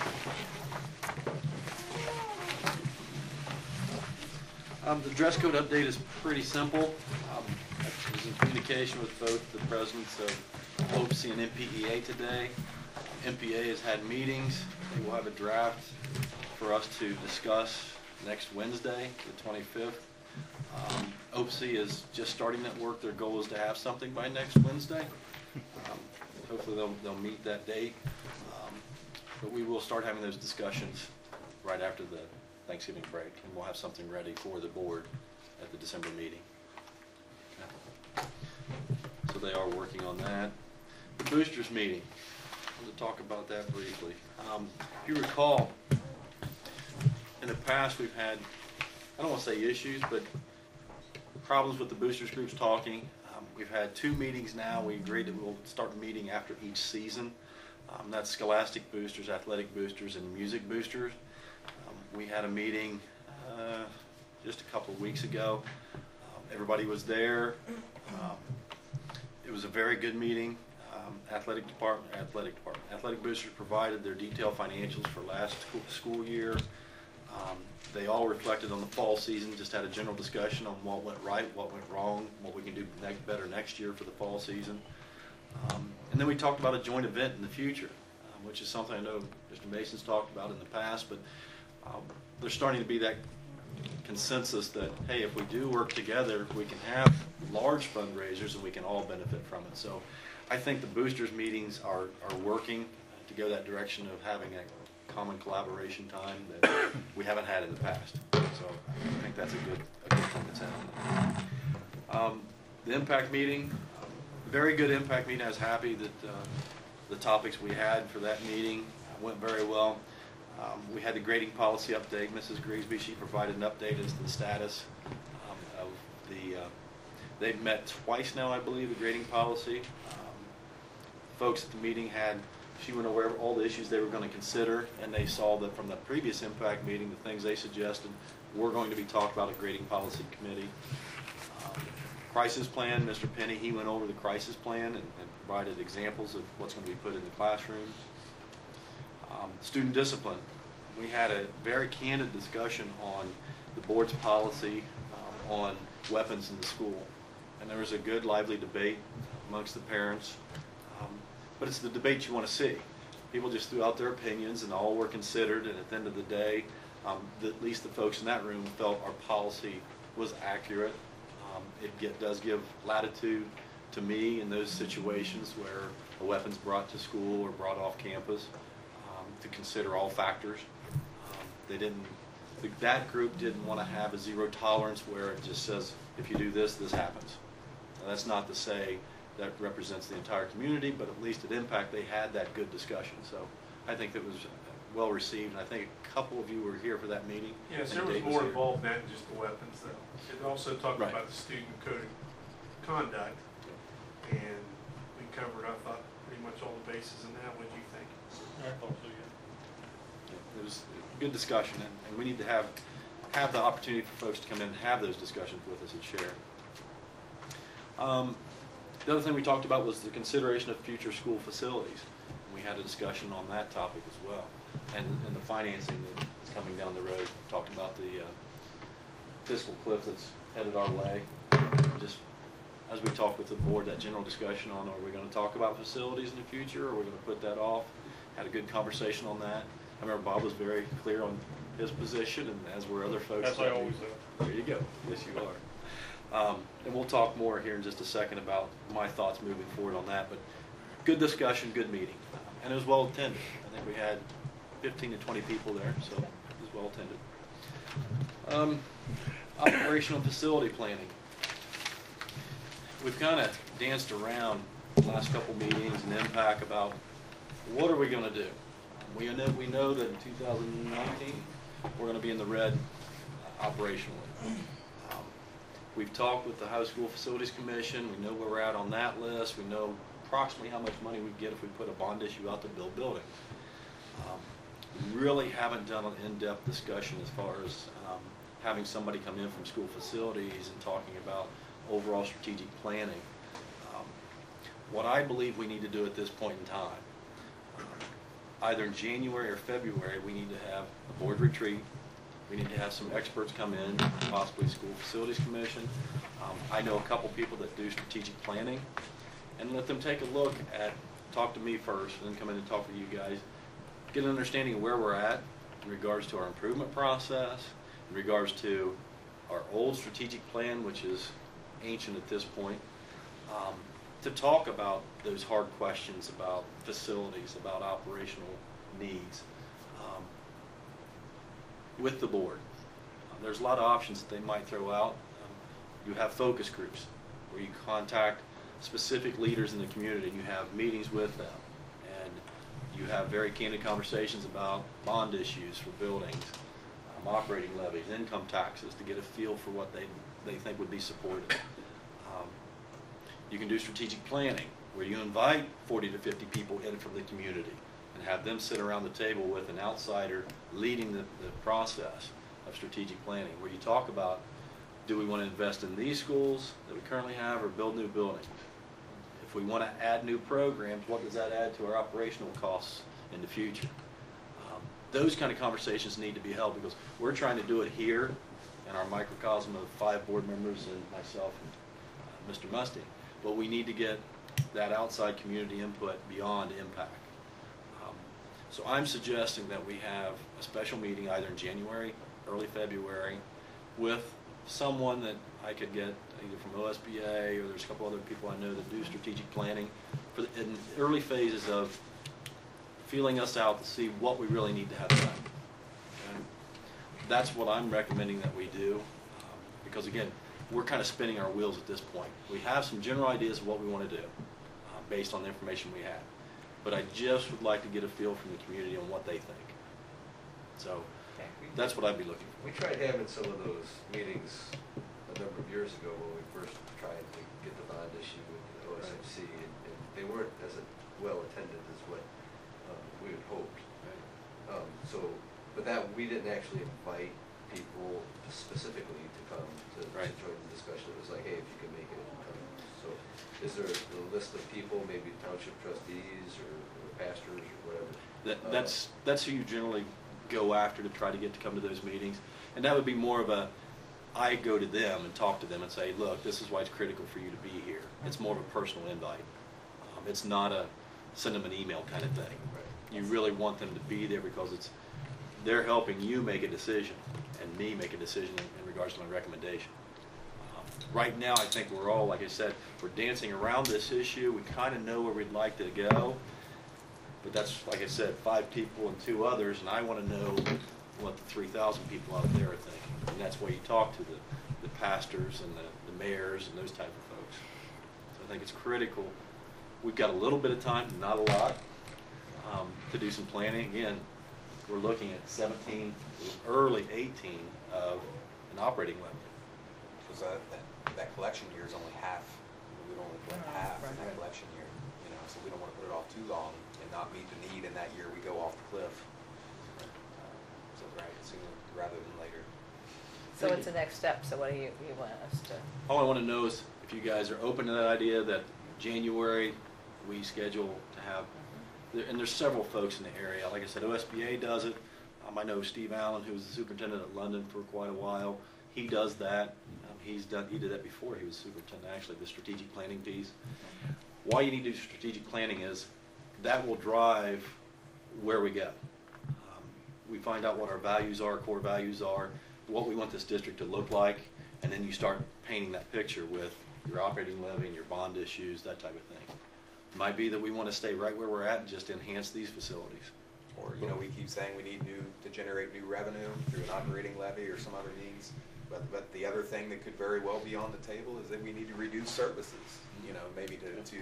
The dress code update is pretty simple. I was in communication with both the presidents of OPSI and MPEA today. MPA has had meetings. They will have a draft for us to discuss next Wednesday, the 25th. OPSI is just starting that work. Their goal is to have something by next Wednesday. Hopefully they'll meet that date. But we will start having those discussions right after the Thanksgiving break, and we'll have something ready for the board at the December meeting. Okay. they are working on that. The boosters meeting, I want to talk about that briefly. If you recall, in the past we've had, I don't want to say issues, but problems with the boosters groups talking. We've had 2 meetings now. We agreed that we'll start meeting after each season. That's scholastic boosters, athletic boosters, and music boosters. We had a meeting just a couple of weeks ago. Everybody was there. It was a very good meeting. Athletic boosters provided their detailed financials for last school year. They all reflected on the fall season, just had a general discussion on what went right, what went wrong, what we can do better next year for the fall season. And then we talked about a joint event in the future, which is something I know Mr. Mason's talked about in the past, but there's starting to be that consensus that, hey, if we do work together, we can have large fundraisers and we can all benefit from it. So I think the boosters meetings are working to go that direction of having a common collaboration time that we haven't had in the past. So I think that's a good thing that's happening. The impact meeting, very good impact meeting. I was happy that the topics we had for that meeting went very well. We had the grading policy update. Mrs. Grigsby, she provided an update as to the status of the, they've met twice now, I believe, the grading policy. Folks at the meeting she went over all the issues they were going to consider, and they saw that from the previous impact meeting, the things they suggested were going to be talked about at grading policy committee. Crisis plan, Mr. Penny, he went over the crisis plan and provided examples of what's going to be put in the classrooms. Student discipline. We had a very candid discussion on the board's policy on weapons in the school. And there was a good, lively debate amongst the parents. But it's the debate you want to see. People just threw out their opinions and all were considered, and at the end of the day, at least the folks in that room felt our policy was accurate. It does give latitude to me in those situations where a weapon's brought to school or brought off campus to consider all factors. That group didn't want to have a zero tolerance where it just says, if you do this, this happens. Now, that's not to say that represents the entire community, but at least at Impact they had that good discussion. So I think that was well received, and I think a couple of you were here for that meeting. Yes, there was more involved than just the weapons, though. It also talked about the student code of conduct, and we covered, I thought, pretty much all the bases in that. What do you think? I thought so, yeah. It was a good discussion, and we need to have the opportunity for folks to come in and have those discussions with us and share. The other thing we talked about was the consideration of future school facilities. We had a discussion on that topic as well, and the financing that's coming down the road. Talked about the fiscal cliff that's headed our way. Just as we talked with the board, that general discussion on, are we going to talk about facilities in the future, or are we going to put that off? Had a good conversation on that. I remember Bob was very clear on his position, and as were other folks. That's what I always do. There you go. Yes, you are. And we'll talk more here in just a second about my thoughts moving forward on that. But good discussion, good meeting. And it was well attended. I think we had 15 to 20 people there, so it was well attended. Operational facility planning. We've kind of danced around the last couple meetings and Impact about what are we going to do. We know that in 2019 we're going to be in the red operationally. We've talked with the High School Facilities Commission. We know where we're at on that list. We know approximately how much money we'd get if we put a bond issue out to build buildings. We really haven't done an in-depth discussion as far as having somebody come in from school facilities and talking about overall strategic planning. What I believe we need to do at this point in time, either in January or February, we need to have a board retreat. We need to have some experts come in, possibly School Facilities Commission. I know a couple people that do strategic planning, and let them take a look at, talk to me first, and then come in and talk to you guys. Get an understanding of where we're at in regards to our improvement process, in regards to our old strategic plan, which is ancient at this point, to talk about those hard questions about facilities, about operational needs. With the board. There's a lot of options that they might throw out. You have focus groups where you contact specific leaders in the community, and you have meetings with them, and you have very candid conversations about bond issues for buildings, operating levies, income taxes, to get a feel for what they think would be supported. You can do strategic planning, where you invite 40 to 50 people in from the community and have them sit around the table with an outsider leading the process of strategic planning, where you talk about, do we want to invest in these schools that we currently have or build new buildings? If we want to add new programs, what does that add to our operational costs in the future? Those kind of conversations need to be held, because we're trying to do it here in our microcosm of 5 board members and myself and Mr. Musty. But we need to get that outside community input beyond impact. So I'm suggesting that we have a special meeting either in January, early February, with someone that I could get either from OSBA, or there's a couple other people I know that do strategic planning for in early phases of feeling us out to see what we really need to have done. Okay? That's what I'm recommending that we do, because again, we're kind of spinning our wheels at this point. We have some general ideas of what we want to do based on the information we have, but I just would like to get a feel from the community on what they think. So that's what I'd be looking for. We tried having some of those meetings a number of years ago when we first tried to get the bond issue with the OSFC, and they weren't as well attended as what we had hoped. But that we didn't actually invite people specifically to come to join the discussion. It was like, hey, if you can make it, come. So is there a list of people, maybe township trustees or pastors or whatever? That's who you generally go after to try to get to come to those meetings. And that would be more of a, I go to them and talk to them and say, look, this is why it's critical for you to be here. It's more of a personal invite. It's not a send them an email kind of thing. You really want them to be there, because they're helping you make a decision and me make a decision in regards to my recommendation. Right now, I think we're all, like I said, we're dancing around this issue. We kind of know where we'd like to go, but that's, like I said, 5 people and 2 others, and I want to know what the 3,000 people out there are thinking. And that's why you talk to the pastors and the mayors and those type of folks. So I think it's critical. We've got a little bit of time, not a lot, to do some planning. Again, we're looking at 17, early 18 of an operating levy. Because that collection year is only half. We'd only collect half in that collection year. So we don't want to put it off too long and not meet the need. And that year we go off the cliff. So sooner rather than later. So what's the next step? So what do you want us to? All I want to know is if you guys are open to that idea that January we schedule to have, and there's several folks in the area. Like I said, OSBA does it. I know Steve Allen, who was the superintendent at London for quite a while. He does that. He did that before he was superintendent, actually, the strategic planning piece. Why you need to do strategic planning is that will drive where we go. We find out what our values are, core values are, what we want this district to look like, and then you start painting that picture with your operating levy and your bond issues, that type of thing. It might be that we want to stay right where we're at and just enhance these facilities. Or, we keep saying we need to generate new revenue through an operating levy or some other means. But the other thing that could very well be on the table is that we need to reduce services, maybe to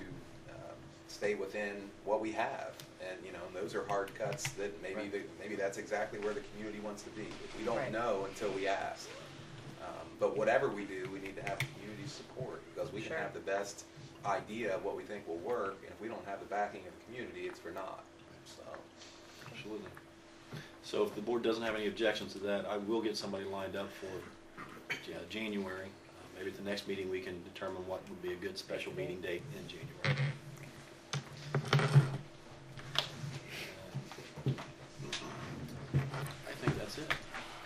stay within what we have. And, those are hard cuts that maybe that's exactly where the community wants to be. We don't know until we ask. But whatever we do, we need to have community support, because we can have the best idea of what we think will work, and if we don't have the backing of the community, it's for naught. So. Absolutely. So if the board doesn't have any objections to that, I will get somebody lined up for January. Maybe at the next meeting we can determine what would be a good special meeting date in January. I think that's it.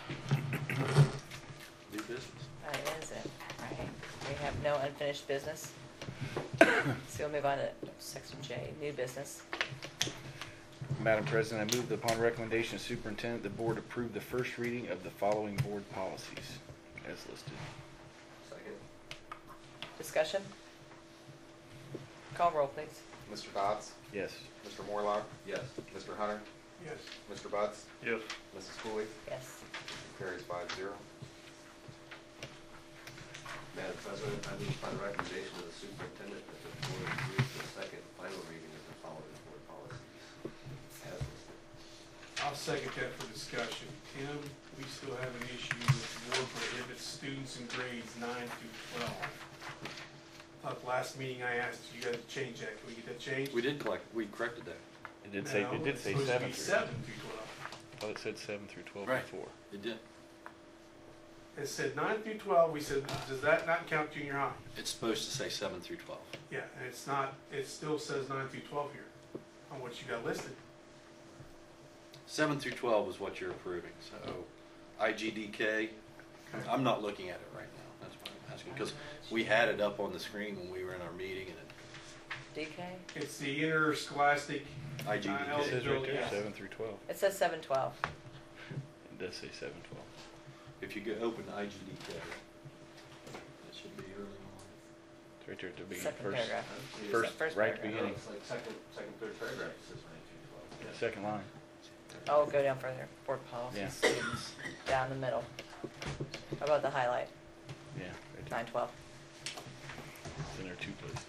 New business. That is it. Right. We have no unfinished business. So we'll move on to section J, new business. Madam President, I move that upon recommendation of superintendent, the board approve the first reading of the following board policies as listed. Second. Discussion? Call roll, please. Mr. Dodds? Yes. Mr. Morlock? Yes. Mr. Hunter? Yes. Mr. Butts? Yes. Mrs. Cooley? Yes. Carries 5-0. Madam President, I move upon the recommendation of the superintendent that the board approve the second final reading of the following board policies as listed. I'll second that for discussion. Tim, we still have an issue with the board prohibits students in grades 9 through 12. Thought last meeting I asked you guys to change that. Can we get that changed? We corrected that. It did say, No, it did it's say supposed to 7 be through. 7 through 12. I thought it said 7 through 12 Right. before. It did. It said 9 through 12. We said, does that not count junior high? It's supposed to say 7 through 12. Yeah, and it's not, it still says 9 through 12 here on what you got listed. 7 through 12 is what you're approving, so IGDK, I'm not looking at it right now, that's why I'm asking, because we had it up on the screen when we were in our meeting, and DK? It's the interscholastic IGDK. It says right eligibility. there, Yes. 7 through 12. It says 712. It does say 7, 12. If you go open IGDK, it should be early on. It's right there at the beginning. Second paragraph. First, right at the paragraph. beginning. It's like second, third paragraph, it says 9 through 12. Second line. Oh, go down further. Board policy, Yeah. students, down the middle. How about the highlight? Yeah, right there. 912. It's in there 2 places.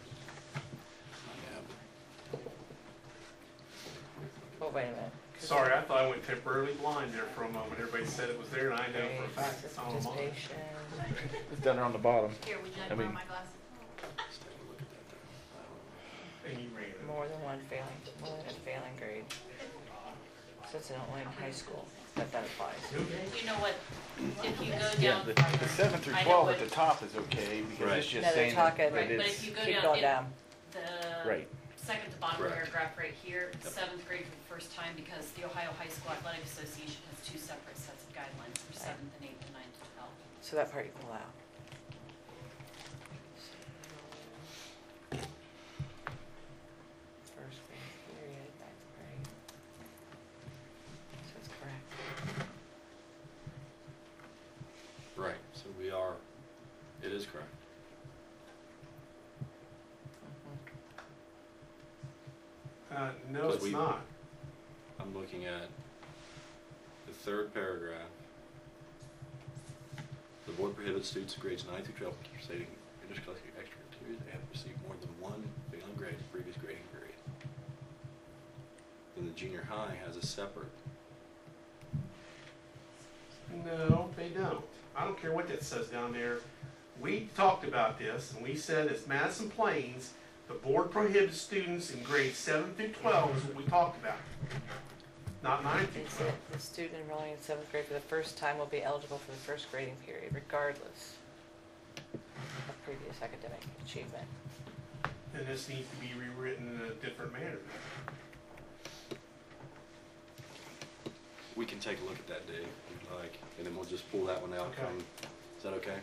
Oh, wait a minute. Sorry, I thought I went temporarily blind there for a moment. Everybody said it was there, and I know for a fact it's on mine. Participation. It's down there on the bottom. Here, would you like I to borrow mean- my glasses? Let's take a look at that there. And you ran it. More than one failing grade. So it's only in high school that applies. You know what, if you go Yeah, down the farther. 7 through I know 12 what- at the top is okay, because Right. it's just No, they're saying talking- that Right, but it's, if you go Keep down, going in down. the right. second to bottom Correct. paragraph right here, Yep. 7th grade for the first time, because the Ohio High School Athletic Association has 2 separate sets of guidelines for Right. 7th and 8th and 9th to 12th. So that part you pull out. First grade period, 9th grade. So it's correct. Right, so we are, it is correct. No, 'Cause it's we- not. I'm looking at the 3rd paragraph. The board prohibits students in grades 9 through 12 from participating in interscholastic extra activities. They have received more than one failing grade in the previous grading period. Then the junior high has a separate. No, they don't. I don't care what that says down there. We talked about this, and we said it's Madison Plains, the board prohibits students in grades 7 through 12 is what we talked about. Not 9 through It 12. said the student enrolling in 7th grade for the first time will be eligible for the first grading period, regardless of previous academic achievement. And this needs to be rewritten in a different manner. We can take a look at that, Dave, if you'd like, and then we'll just pull that one out Okay. from, is that okay?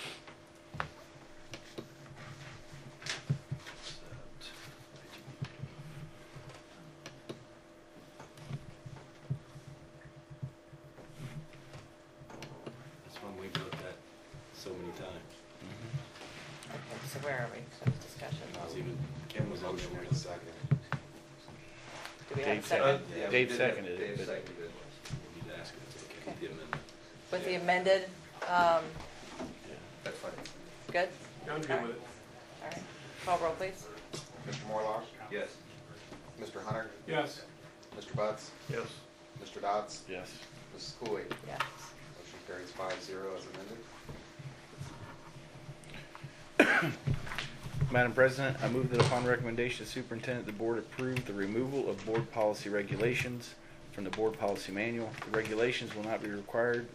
That's one we've looked at so many times. Okay, so where are we? So it's discussion. I was even, Kim was on there. Second. Do we have a Dave second? Yeah, we Dave did seconded it, Dave but- seconded it. We need to ask if it's okay with the amendment. With the amended, That's fine. good? I'm good with it. All right. Call roll, please. Mr. Morlock, Yes. Mr. Hunter, Yes. Mr. Butts, Yes. Mr. Dodds, Yes. Mrs. Cooley. Yes. Motion carries 5-0 as amended. Madam President, I move that upon recommendation of superintendent, the board approve the removal of board policy regulations from the board policy manual. The regulations will not be required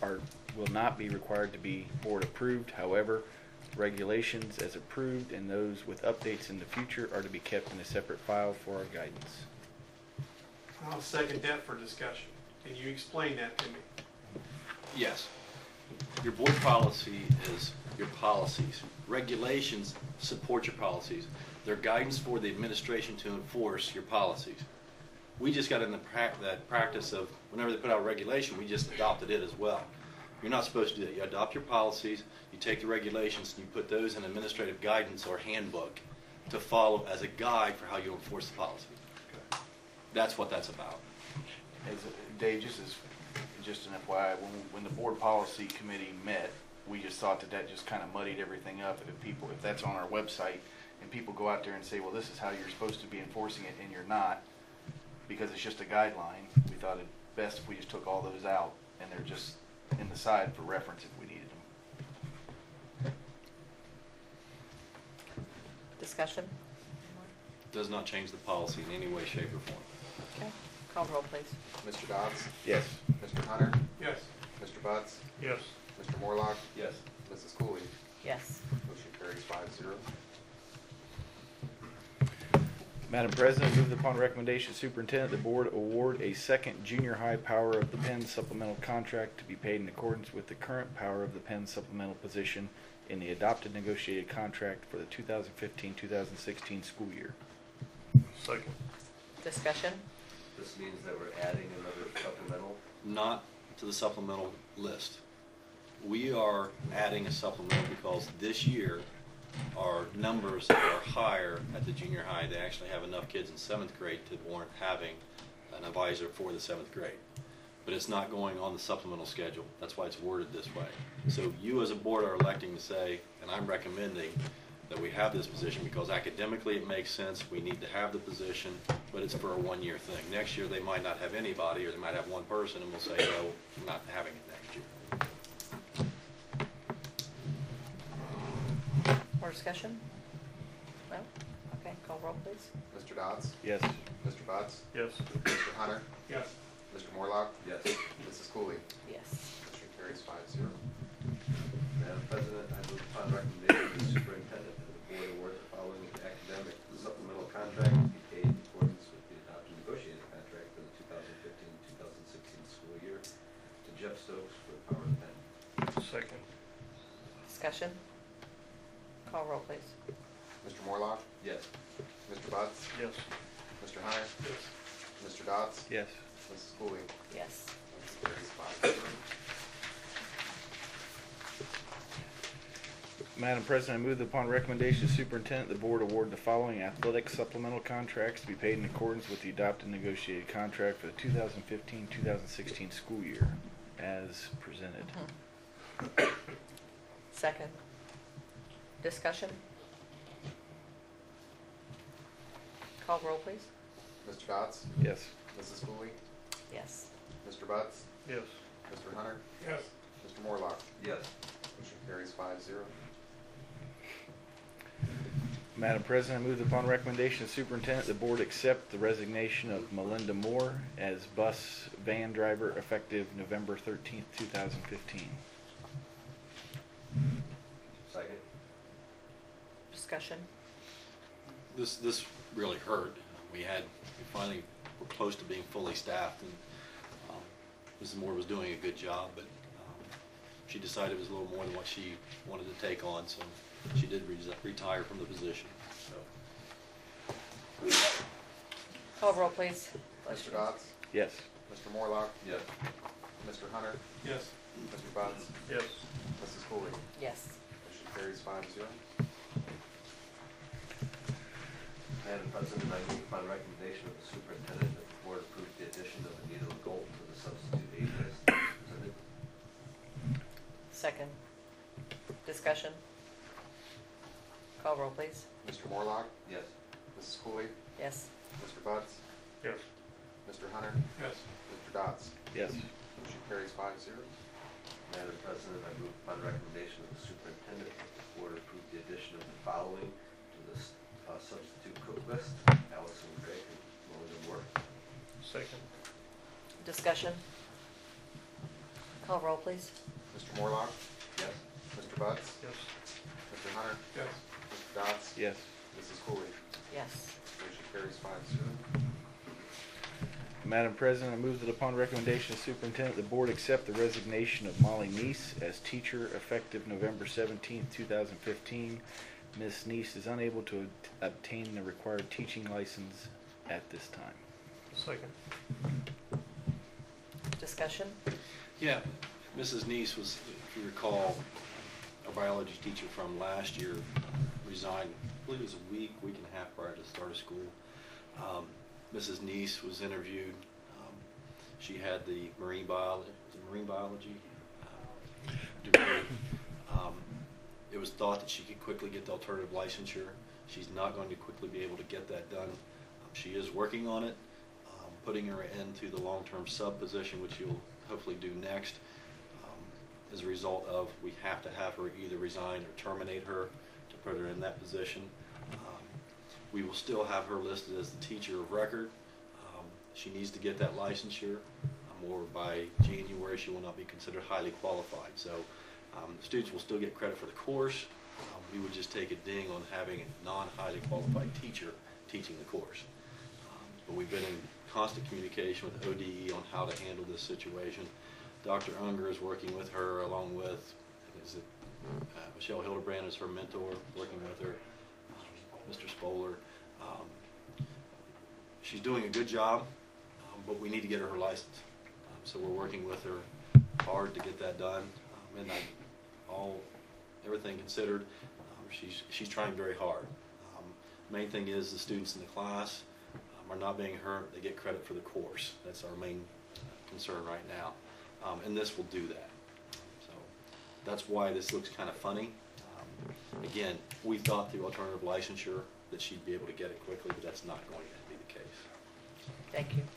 to be board approved. However, regulations as approved and those with updates in the future are to be kept in a separate file for our guidance. I'll second that for discussion. Can you explain that to me? Yes. Your board policy is your policies. Regulations support your policies. They're guidance for the administration to enforce your policies. We just got in that practice of whenever they put out a regulation, we just adopted it as well. You're not supposed to do that. You adopt your policies, you take the regulations, and you put those in administrative guidance or handbook to follow as a guide for how you enforce the policy. That's what that's about. Dave, just an FYI, when the board policy committee met, we just thought that just kind of muddied everything up. If that's on our website and people go out there and say, well, this is how you're supposed to be enforcing it, and you're not, because it's just a guideline, we thought it best if we just took all those out and they're just in the side for reference if we needed them. Discussion? Does not change the policy in any way, shape, or form. Okay, call roll, please. Mr. Dodds? Yes. Mr. Hunter? Yes. Mr. Butts? Yes. Mr. Morlock? Yes. Mrs. Cooley? Yes. Motion carries 5-0. Madam President, move that upon recommendation of superintendent, the board award a second junior high Power of the Pen supplemental contract to be paid in accordance with the current Power of the Pen supplemental position in the adopted negotiated contract for the 2015-2016 school year. Second. Discussion? This means that we're adding another supplemental. Not to the supplemental list. We are adding a supplemental because this year our numbers are higher at the junior high. They actually have enough kids in 7th grade to warrant having an advisor for the 7th grade. But it's not going on the supplemental schedule. That's why it's worded this way. So you as a board are electing to say, and I'm recommending that we have this position because academically it makes sense. We need to have the position, but it's for a one-year thing. Next year they might not have anybody, or they might have one person, and we'll say, no, we're not having it next year. More discussion? No? Okay, call roll, please. Mr. Dodds? Yes. Mr. Butts? Yes. Mr. Hunter? Yes. Mr. Morlock? Yes. Mrs. Cooley? Yes. Motion carries 5-0. Madam President, I move upon recommendation of the superintendent that the board award the following academic supplemental contract to be paid in accordance with the adopted negotiated contract for the 2015-2016 school year to Jeff Stokes for the Power of the Pen. Second. Discussion? Call roll, please. Mr. Morlock? Yes. Mr. Butts? Yes. Mr. Hunter? Yes. Mr. Dodds? Yes. Mrs. Cooley? Yes. Motion carries 5-0. Madam President, I move that upon recommendation of superintendent, the board award the following athletic supplemental contracts to be paid in accordance with the adopted negotiated contract for the 2015-2016 school year as presented. Second. Discussion? Call roll, please. Mr. Dodds? Yes. Mrs. Cooley? Yes. Mr. Butts? Yes. Mr. Hunter? Yes. Mr. Morlock? Yes. Motion carries 5-0. Madam President, I move that upon recommendation of superintendent, the board accept the resignation of Melinda Moore as bus van driver effective November 13th, 2015. Second. Discussion? This really hurt. We finally were close to being fully staffed, and Mrs. Moore was doing a good job, but she decided it was a little more than what she wanted to take on, so she did retire from the position. So. Call roll, please. Mr. Dodds? Yes. Mr. Morlock? Yes. Mr. Hunter? Yes. Mr. Butts? Yes. Mrs. Cooley? Yes. Motion carries 5-0. Madam President, I move upon recommendation of the superintendent that the board approve the addition of Anita Legault to the substitute aid list as presented. Second. Discussion? Call roll, please. Mr. Morlock? Yes. Mrs. Cooley? Yes. Mr. Butts? Yes. Mr. Hunter? Yes. Mr. Dodds? Yes. Motion carries 5-0. Madam President, I move upon recommendation of the superintendent that the board approve the addition of the following to the substitute cook list: Allison Gregg and Melinda Moore. Second. Discussion? Call roll, please. Mr. Morlock? Yes. Mr. Butts? Yes. Mr. Hunter? Yes. Mr. Dodds? Yes. Mrs. Cooley? Yes. Motion carries 5-0. Madam President, I move that upon recommendation of superintendent, the board accept the resignation of Molly Neese as teacher effective November 17th, 2015. Ms. Neese is unable to obtain the required teaching license at this time. Second. Discussion? Yeah, Mrs. Neese was, if you recall, our biology teacher from last year resigned, I believe it was a week and a half prior to the start of school. Mrs. Neese was interviewed. She had the marine biology degree. It was thought that she could quickly get the alternative licensure. She's not going to quickly be able to get that done. She is working on it, putting her into the long-term sub position, which you'll hopefully do next. As a result of, we have to have her either resign or terminate her to put her in that position. We will still have her listed as the teacher of record. She needs to get that licensure, or by January she will not be considered highly qualified. So the students will still get credit for the course. We would just take a ding on having a non-highly qualified teacher teaching the course. But we've been in constant communication with ODE on how to handle this situation. Dr. Unger is working with her, along with Michelle Hildebrand is her mentor, working with her, Mr. Spoler. She's doing a good job, but we need to get her license. So we're working with her hard to get that done. And everything considered, she's trying very hard. Main thing is the students in the class are not being hurt. They get credit for the course. That's our main concern right now. And this will do that. So that's why this looks kind of funny. Again, we thought through alternative licensure that she'd be able to get it quickly, but that's not going to be the case. Thank you.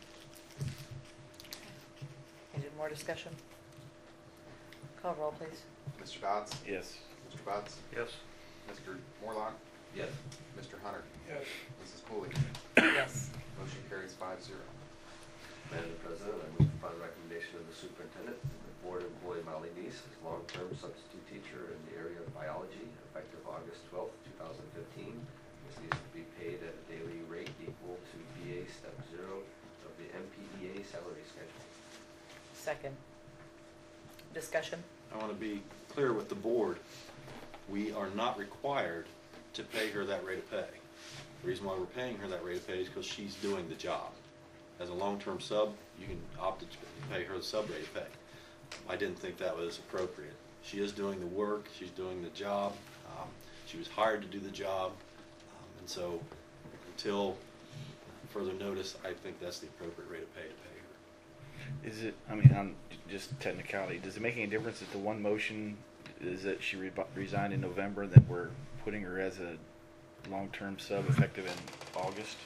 Any more discussion? Call roll, please. Mr. Dodds? Yes. Mr. Buds? Yes. Mr. Morlock? Yes. Mr. Hunter? Yes. Mrs. Cooley? Yes. Motion carries 5-0. Madam President, I move upon the recommendation of the superintendent, the board employ Molly Neese as long-term substitute teacher in the area of biology, effective August 12th, 2015. Ms. Neese will be paid at a daily rate equal to BA Step 0 of the MPEA salary schedule. Second. Discussion? I want to be clear with the board. We are not required to pay her that rate of pay. The reason why we're paying her that rate of pay is because she's doing the job. As a long-term sub, you can opt to pay her the sub rate of pay. I didn't think that was appropriate. She is doing the work, she's doing the job. She was hired to do the job, and so until further notice, I think that's the appropriate rate of pay to pay her. Is it, I mean, I'm just technicality, does it make any difference that the one motion is that she resigned in November, then we're putting her as a long-term sub effective in August?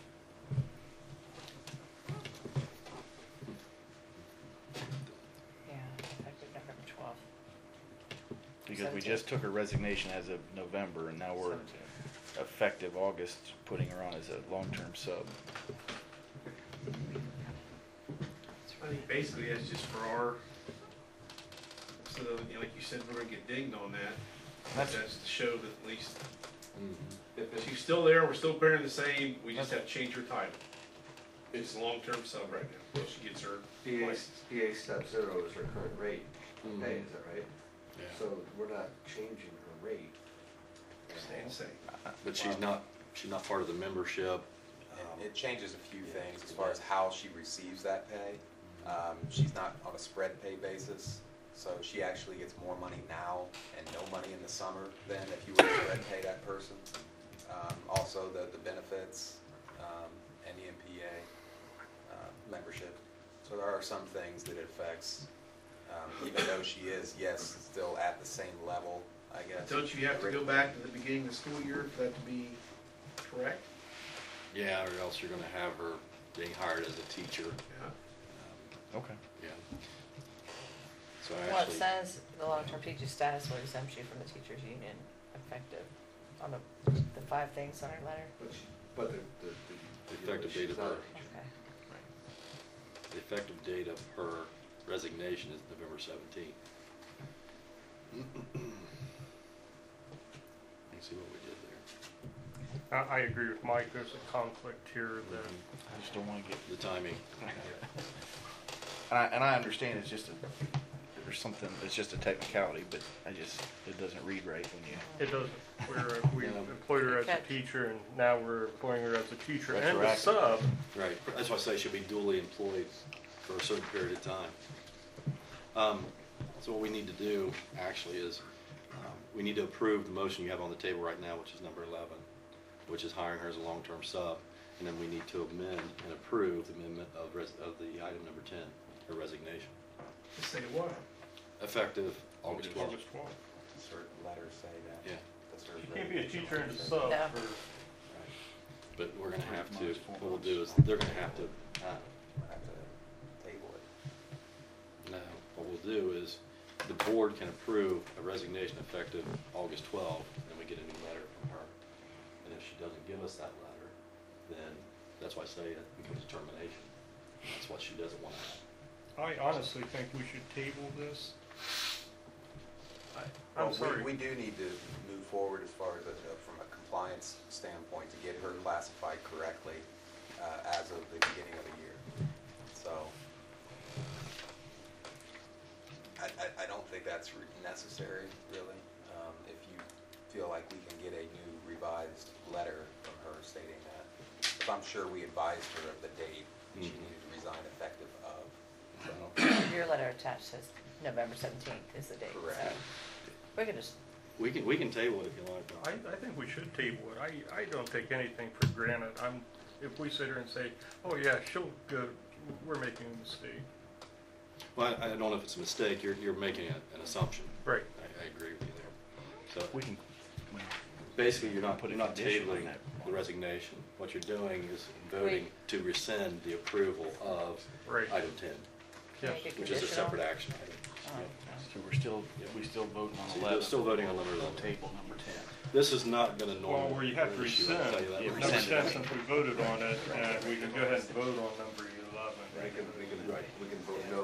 Yeah, effective November 12th. Because we just took her resignation as of November, and now we're 17th. effective August, putting her on as a long-term sub. I think basically that's just for our, so that, you know, like you said, we're gonna get dinged on that. That's to show that at least, if she's still there, we're still bearing the same, we just have to change her title. It's a long-term sub right now, so she gets her license. PA Step 0 is her current rate of pay, is that right? Yeah. So we're not changing her rate. Staying the same. But she's not part of the membership. It changes a few things as far as how she receives that pay. She's not on a spread pay basis, so she actually gets more money now and no money in the summer than if you were to spread pay that person. Also the benefits, and the MPA membership. So there are some things that it affects, even though she is, yes, still at the same level, I guess. Don't you have to go back to the beginning of the school year for that to be correct? Yeah, or else you're going to have her being hired as a teacher. Yeah. Okay. Yeah. So Well, it actually, says the long-term teacher status will exempt you from the teachers union effective on the 5 things on our letter. But the effective date of her, Okay. the effective date of her resignation is November 17th. Let's see what we did there. I agree with Mike, there's a conflict here that I just don't want to get, The timing. and I understand it's just there's something, it's just a technicality, but it doesn't read right when you. it doesn't. We employed her as a teacher, and now we're employing her as a teacher and a Retroactive. sub. Right, that's why I say she'll be duly employed for a certain period of time. So what we need to do actually is, we need to approve the motion you have on the table right now, which is number 11, which is hiring her as a long-term sub, and then we need to amend and approve the amendment of the item number 10, her resignation, Say what? effective August 12th. August 12th. letter say that? Yeah. Does her She can't be a resignation teacher and a say- sub No. for, But we're gonna have to, what we'll do is, they're gonna have to, We'll have to table it. no, what we'll do is, the board can approve a resignation effective August 12th, and we get a new letter from her. And if she doesn't give us that letter, then, that's why I say it becomes a termination. That's what she doesn't want to have. I honestly think we should table this. I'm Well, sorry. We do need to move forward as far as, from a compliance standpoint, to get her classified correctly as of the beginning of the year. So, I don't think that's necessary, really. If you feel like we can get a new revised letter from her stating that. If I'm sure we advised her of the date she needed to resign effective of. So, Your letter attached says November 17th is the date. Correct. So we can just, We can table it if you like. I think we should table it. I don't take anything for granted. If we sit here and say, oh yeah, she'll go, we're making a mistake. Well, I don't know if it's a mistake, you're making an assumption. Right. I agree with you there. So, We can, well, basically, you're not Put a tabling condition on that. the resignation. What you're doing is voting to rescind the approval of Right. item 10, can Yes. make it which is a conditional? separate action item. Oh, so we still voting So on you're 11. still voting on number 11. Table number 10. This is not gonna Well, normally. where you have to issue, I'll rescind, tell you that. Yeah, number rescind 10, it. since we voted on it, we can go ahead and vote on number 11. We can vote no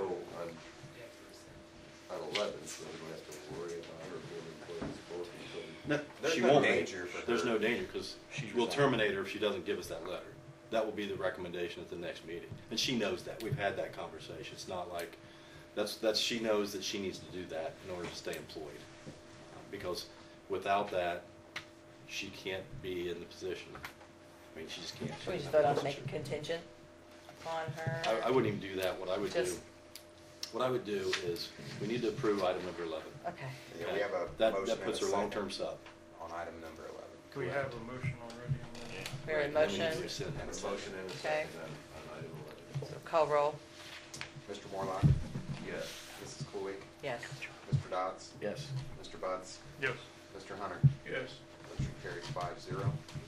on 11, so we don't have to worry about her being employed as both employees. No, There's she no won't be. danger for There's her. no danger, because She's we'll resigned. terminate her if she doesn't give us that letter. That will be the recommendation at the next meeting. And she knows that. We've had that conversation. It's not like, she knows that she needs to do that in order to stay employed. Because without that, she can't be in the position. I mean, she just can't. Should we just vote on to make a contingent upon her? I wouldn't even do that. What I would do is, we need to approve item number 11. Okay. Yeah, we have a That motion and puts a her second long-term sub. on item number 11. Do we have a motion already on that? We have a Right, and then we need to motion, rescind that. And a motion and a Okay. second on item 11. so call roll, Mr. Morlock, Yes. Mrs. Cooley, yes. Mr. Dodds, Yes. Mr. Buds, Yes. Mr. Hunter. Yes. Motion carries 5-0.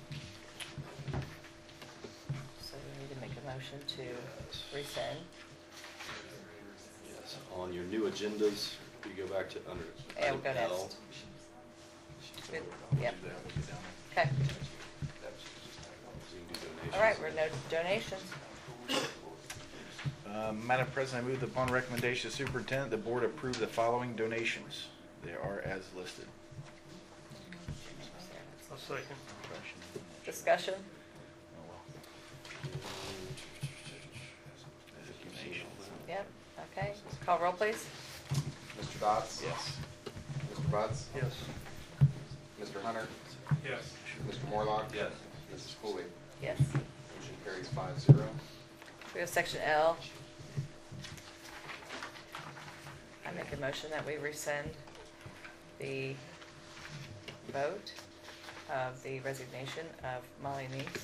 So we need to make a motion to Yes. rescind. Yes, on your new agendas, you go back to under Yeah, we'll item go L. next. Yep. Okay, all right, we're no donations. Madam President, I move that upon recommendation of superintendent, the board approve the following donations. They are as listed. A second. Discussion, yep, okay. Call roll, please. Mr. Dodds? Yes. Mr. Buds? Yes. Mr. Hunter? Yes. Mr. Morlock? Yes. Mrs. Cooley? Yes. Motion carries 5-0. We have section L. I make a motion that we rescind the vote of the resignation of Molly Neese.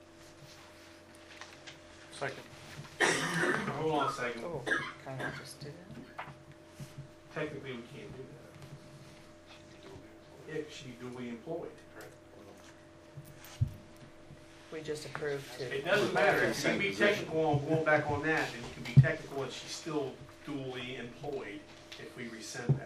Second. Hold on a second. Oh, can I just do that? Technically, we can't do that. If she's duly employed. We just approved to. It doesn't matter, if you can be technical on going back on that, then you can be technical and she's still duly employed if we rescind that.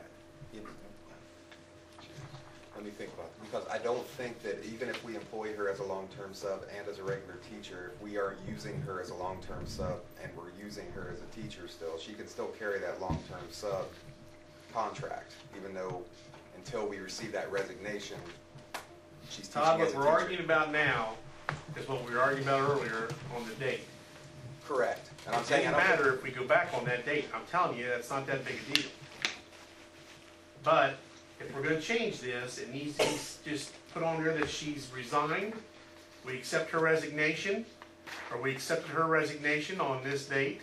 Let me think about it, because I don't think that even if we employ her as a long-term sub and as a regular teacher, if we aren't using her as a long-term sub and we're using her as a teacher still, she can still carry that long-term sub contract, even though until we receive that resignation, she's teaching Todd, as what a we're teacher. arguing about now is what we were arguing about earlier on the date. Correct. And I'm It saying, doesn't matter if we go back on that date. I'm telling you, that's not that big a deal. But if we're gonna change this, it needs to be just put on there that she's resigned, we accept her resignation, or we accepted her resignation on this date.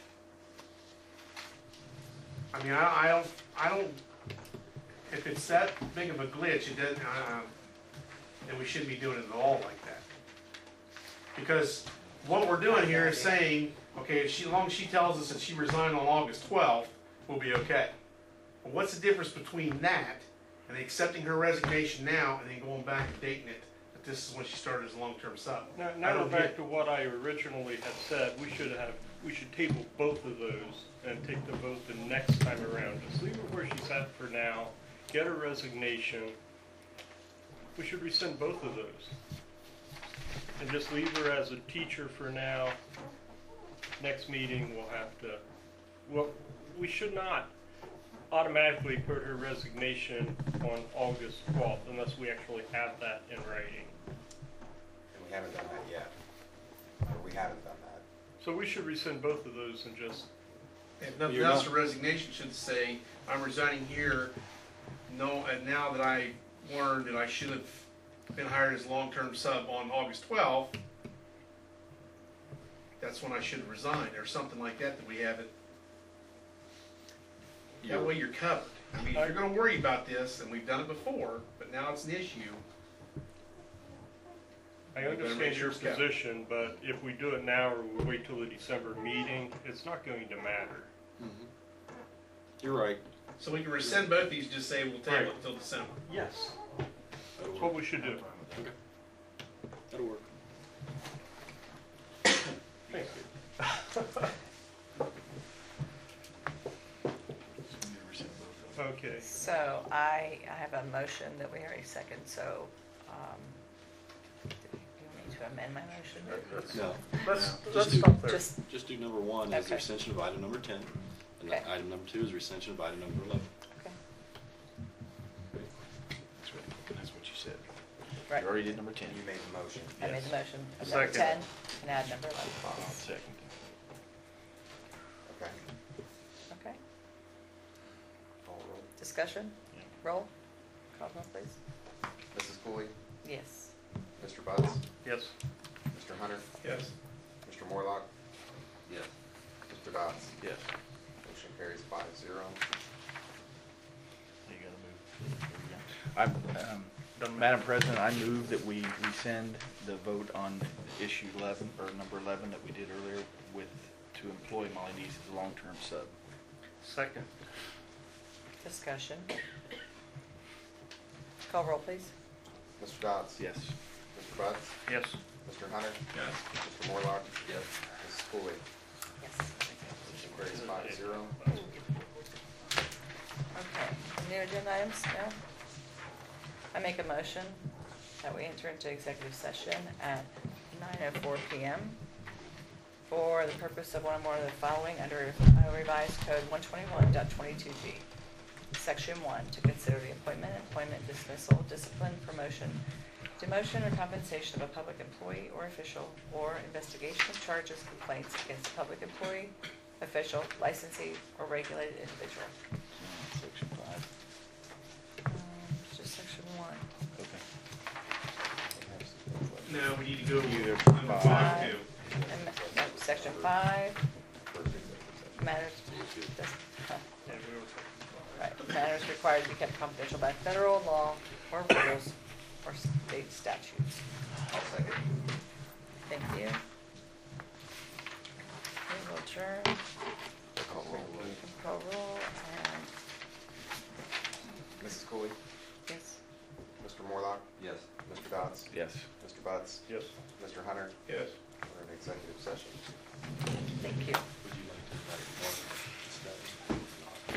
I mean, I don't, if it's that big of a glitch, it doesn't, then we shouldn't be doing it at all like that. Because what we're doing here is saying, okay, as long as she tells us that she resigned on August 12th, we'll be okay. Well, what's the difference between that and accepting her resignation now and then going back and dating it, that this is when she started as a long-term sub. Now, I now don't back get- to what I originally had said, we should table both of those and take the vote the next time around. Just leave it where she's at for now, get her resignation. We should rescind both of those. And just leave her as a teacher for now. Next meeting, we'll have to, well, we should not automatically put her resignation on August 12th unless we actually have that in writing. And we haven't done that yet. Or we haven't done that. So we should rescind both of those and just, If nothing You're else, not- the resignation should say, I'm resigning here, no, and now that I learned that I should have been hired as long-term sub on August 12th, that's when I should have resigned, or something like that, that we have it. That way you're covered. I mean, if you're gonna worry about this, and we've done it before, but now it's an issue. I better make understand sure your it's covered. position, but if we do it now or we wait till the December meeting, it's not going to matter. You're right. So we can rescind both these, just say we'll table it until December. Yes. That's what we should do. Okay. That'll work. Thank you. Okay. So I have a motion that we already seconded, so, do you want me to amend my motion? No. Let's Just do- stop there. Just, do number 1 is Okay. the rescission of item number 10, and Okay. item number 2 is rescission of item number 11. okay, That's what you said. right. You already did number 10. You made the motion. I made the motion of number Second. 10 and add number 11. I'll second. Okay. Okay, Call roll. discussion? Yeah. Roll? Call roll, please. Mrs. Cooley, Yes. Mr. Butts, Yes. Mr. Hunter, Yes. Mr. Morlock, Yes. Mr. Dodds. Yes. Motion carries 5-0. You gotta move. Madam President, I move that we rescind the vote on issue 11, or number 11 that we did earlier to employ Molly Neese as a long-term sub. Second. Discussion. Call roll, please. Mr. Dodds. Yes. Mr. Butts, Yes. Mr. Hunter, Yes. Mr. Morlock, Yes. Mrs. Cooley. Yes. Motion carries 5-0. Okay, new agenda items now? I make a motion that we enter into executive session at 9:04 PM for the purpose of one or more of the following under Ohio Revised Code 121.22G. Section 1, to consider the appointment, employment, dismissal, discipline, promotion, demotion, or compensation of a public employee or official, or investigation of charges, complaints against a public employee, official, licensee, or regulated individual. Section 5. It's just section 1. Okay. No, we need to go Either number 5 five. too. And, no, section 5, First executive session. matters, Yeah, we were talking right, matters required to be kept confidential by federal law or rules or state statutes. I'll second. Thank you. We will adjourn, Call roll. call roll, and, Mrs. Cooley, yes, Mr. Morlock, Yes. Mr. Dodds, Yes. Mr. Butts, Yes. Mr. Hunter. Yes. We're in executive session. thank you.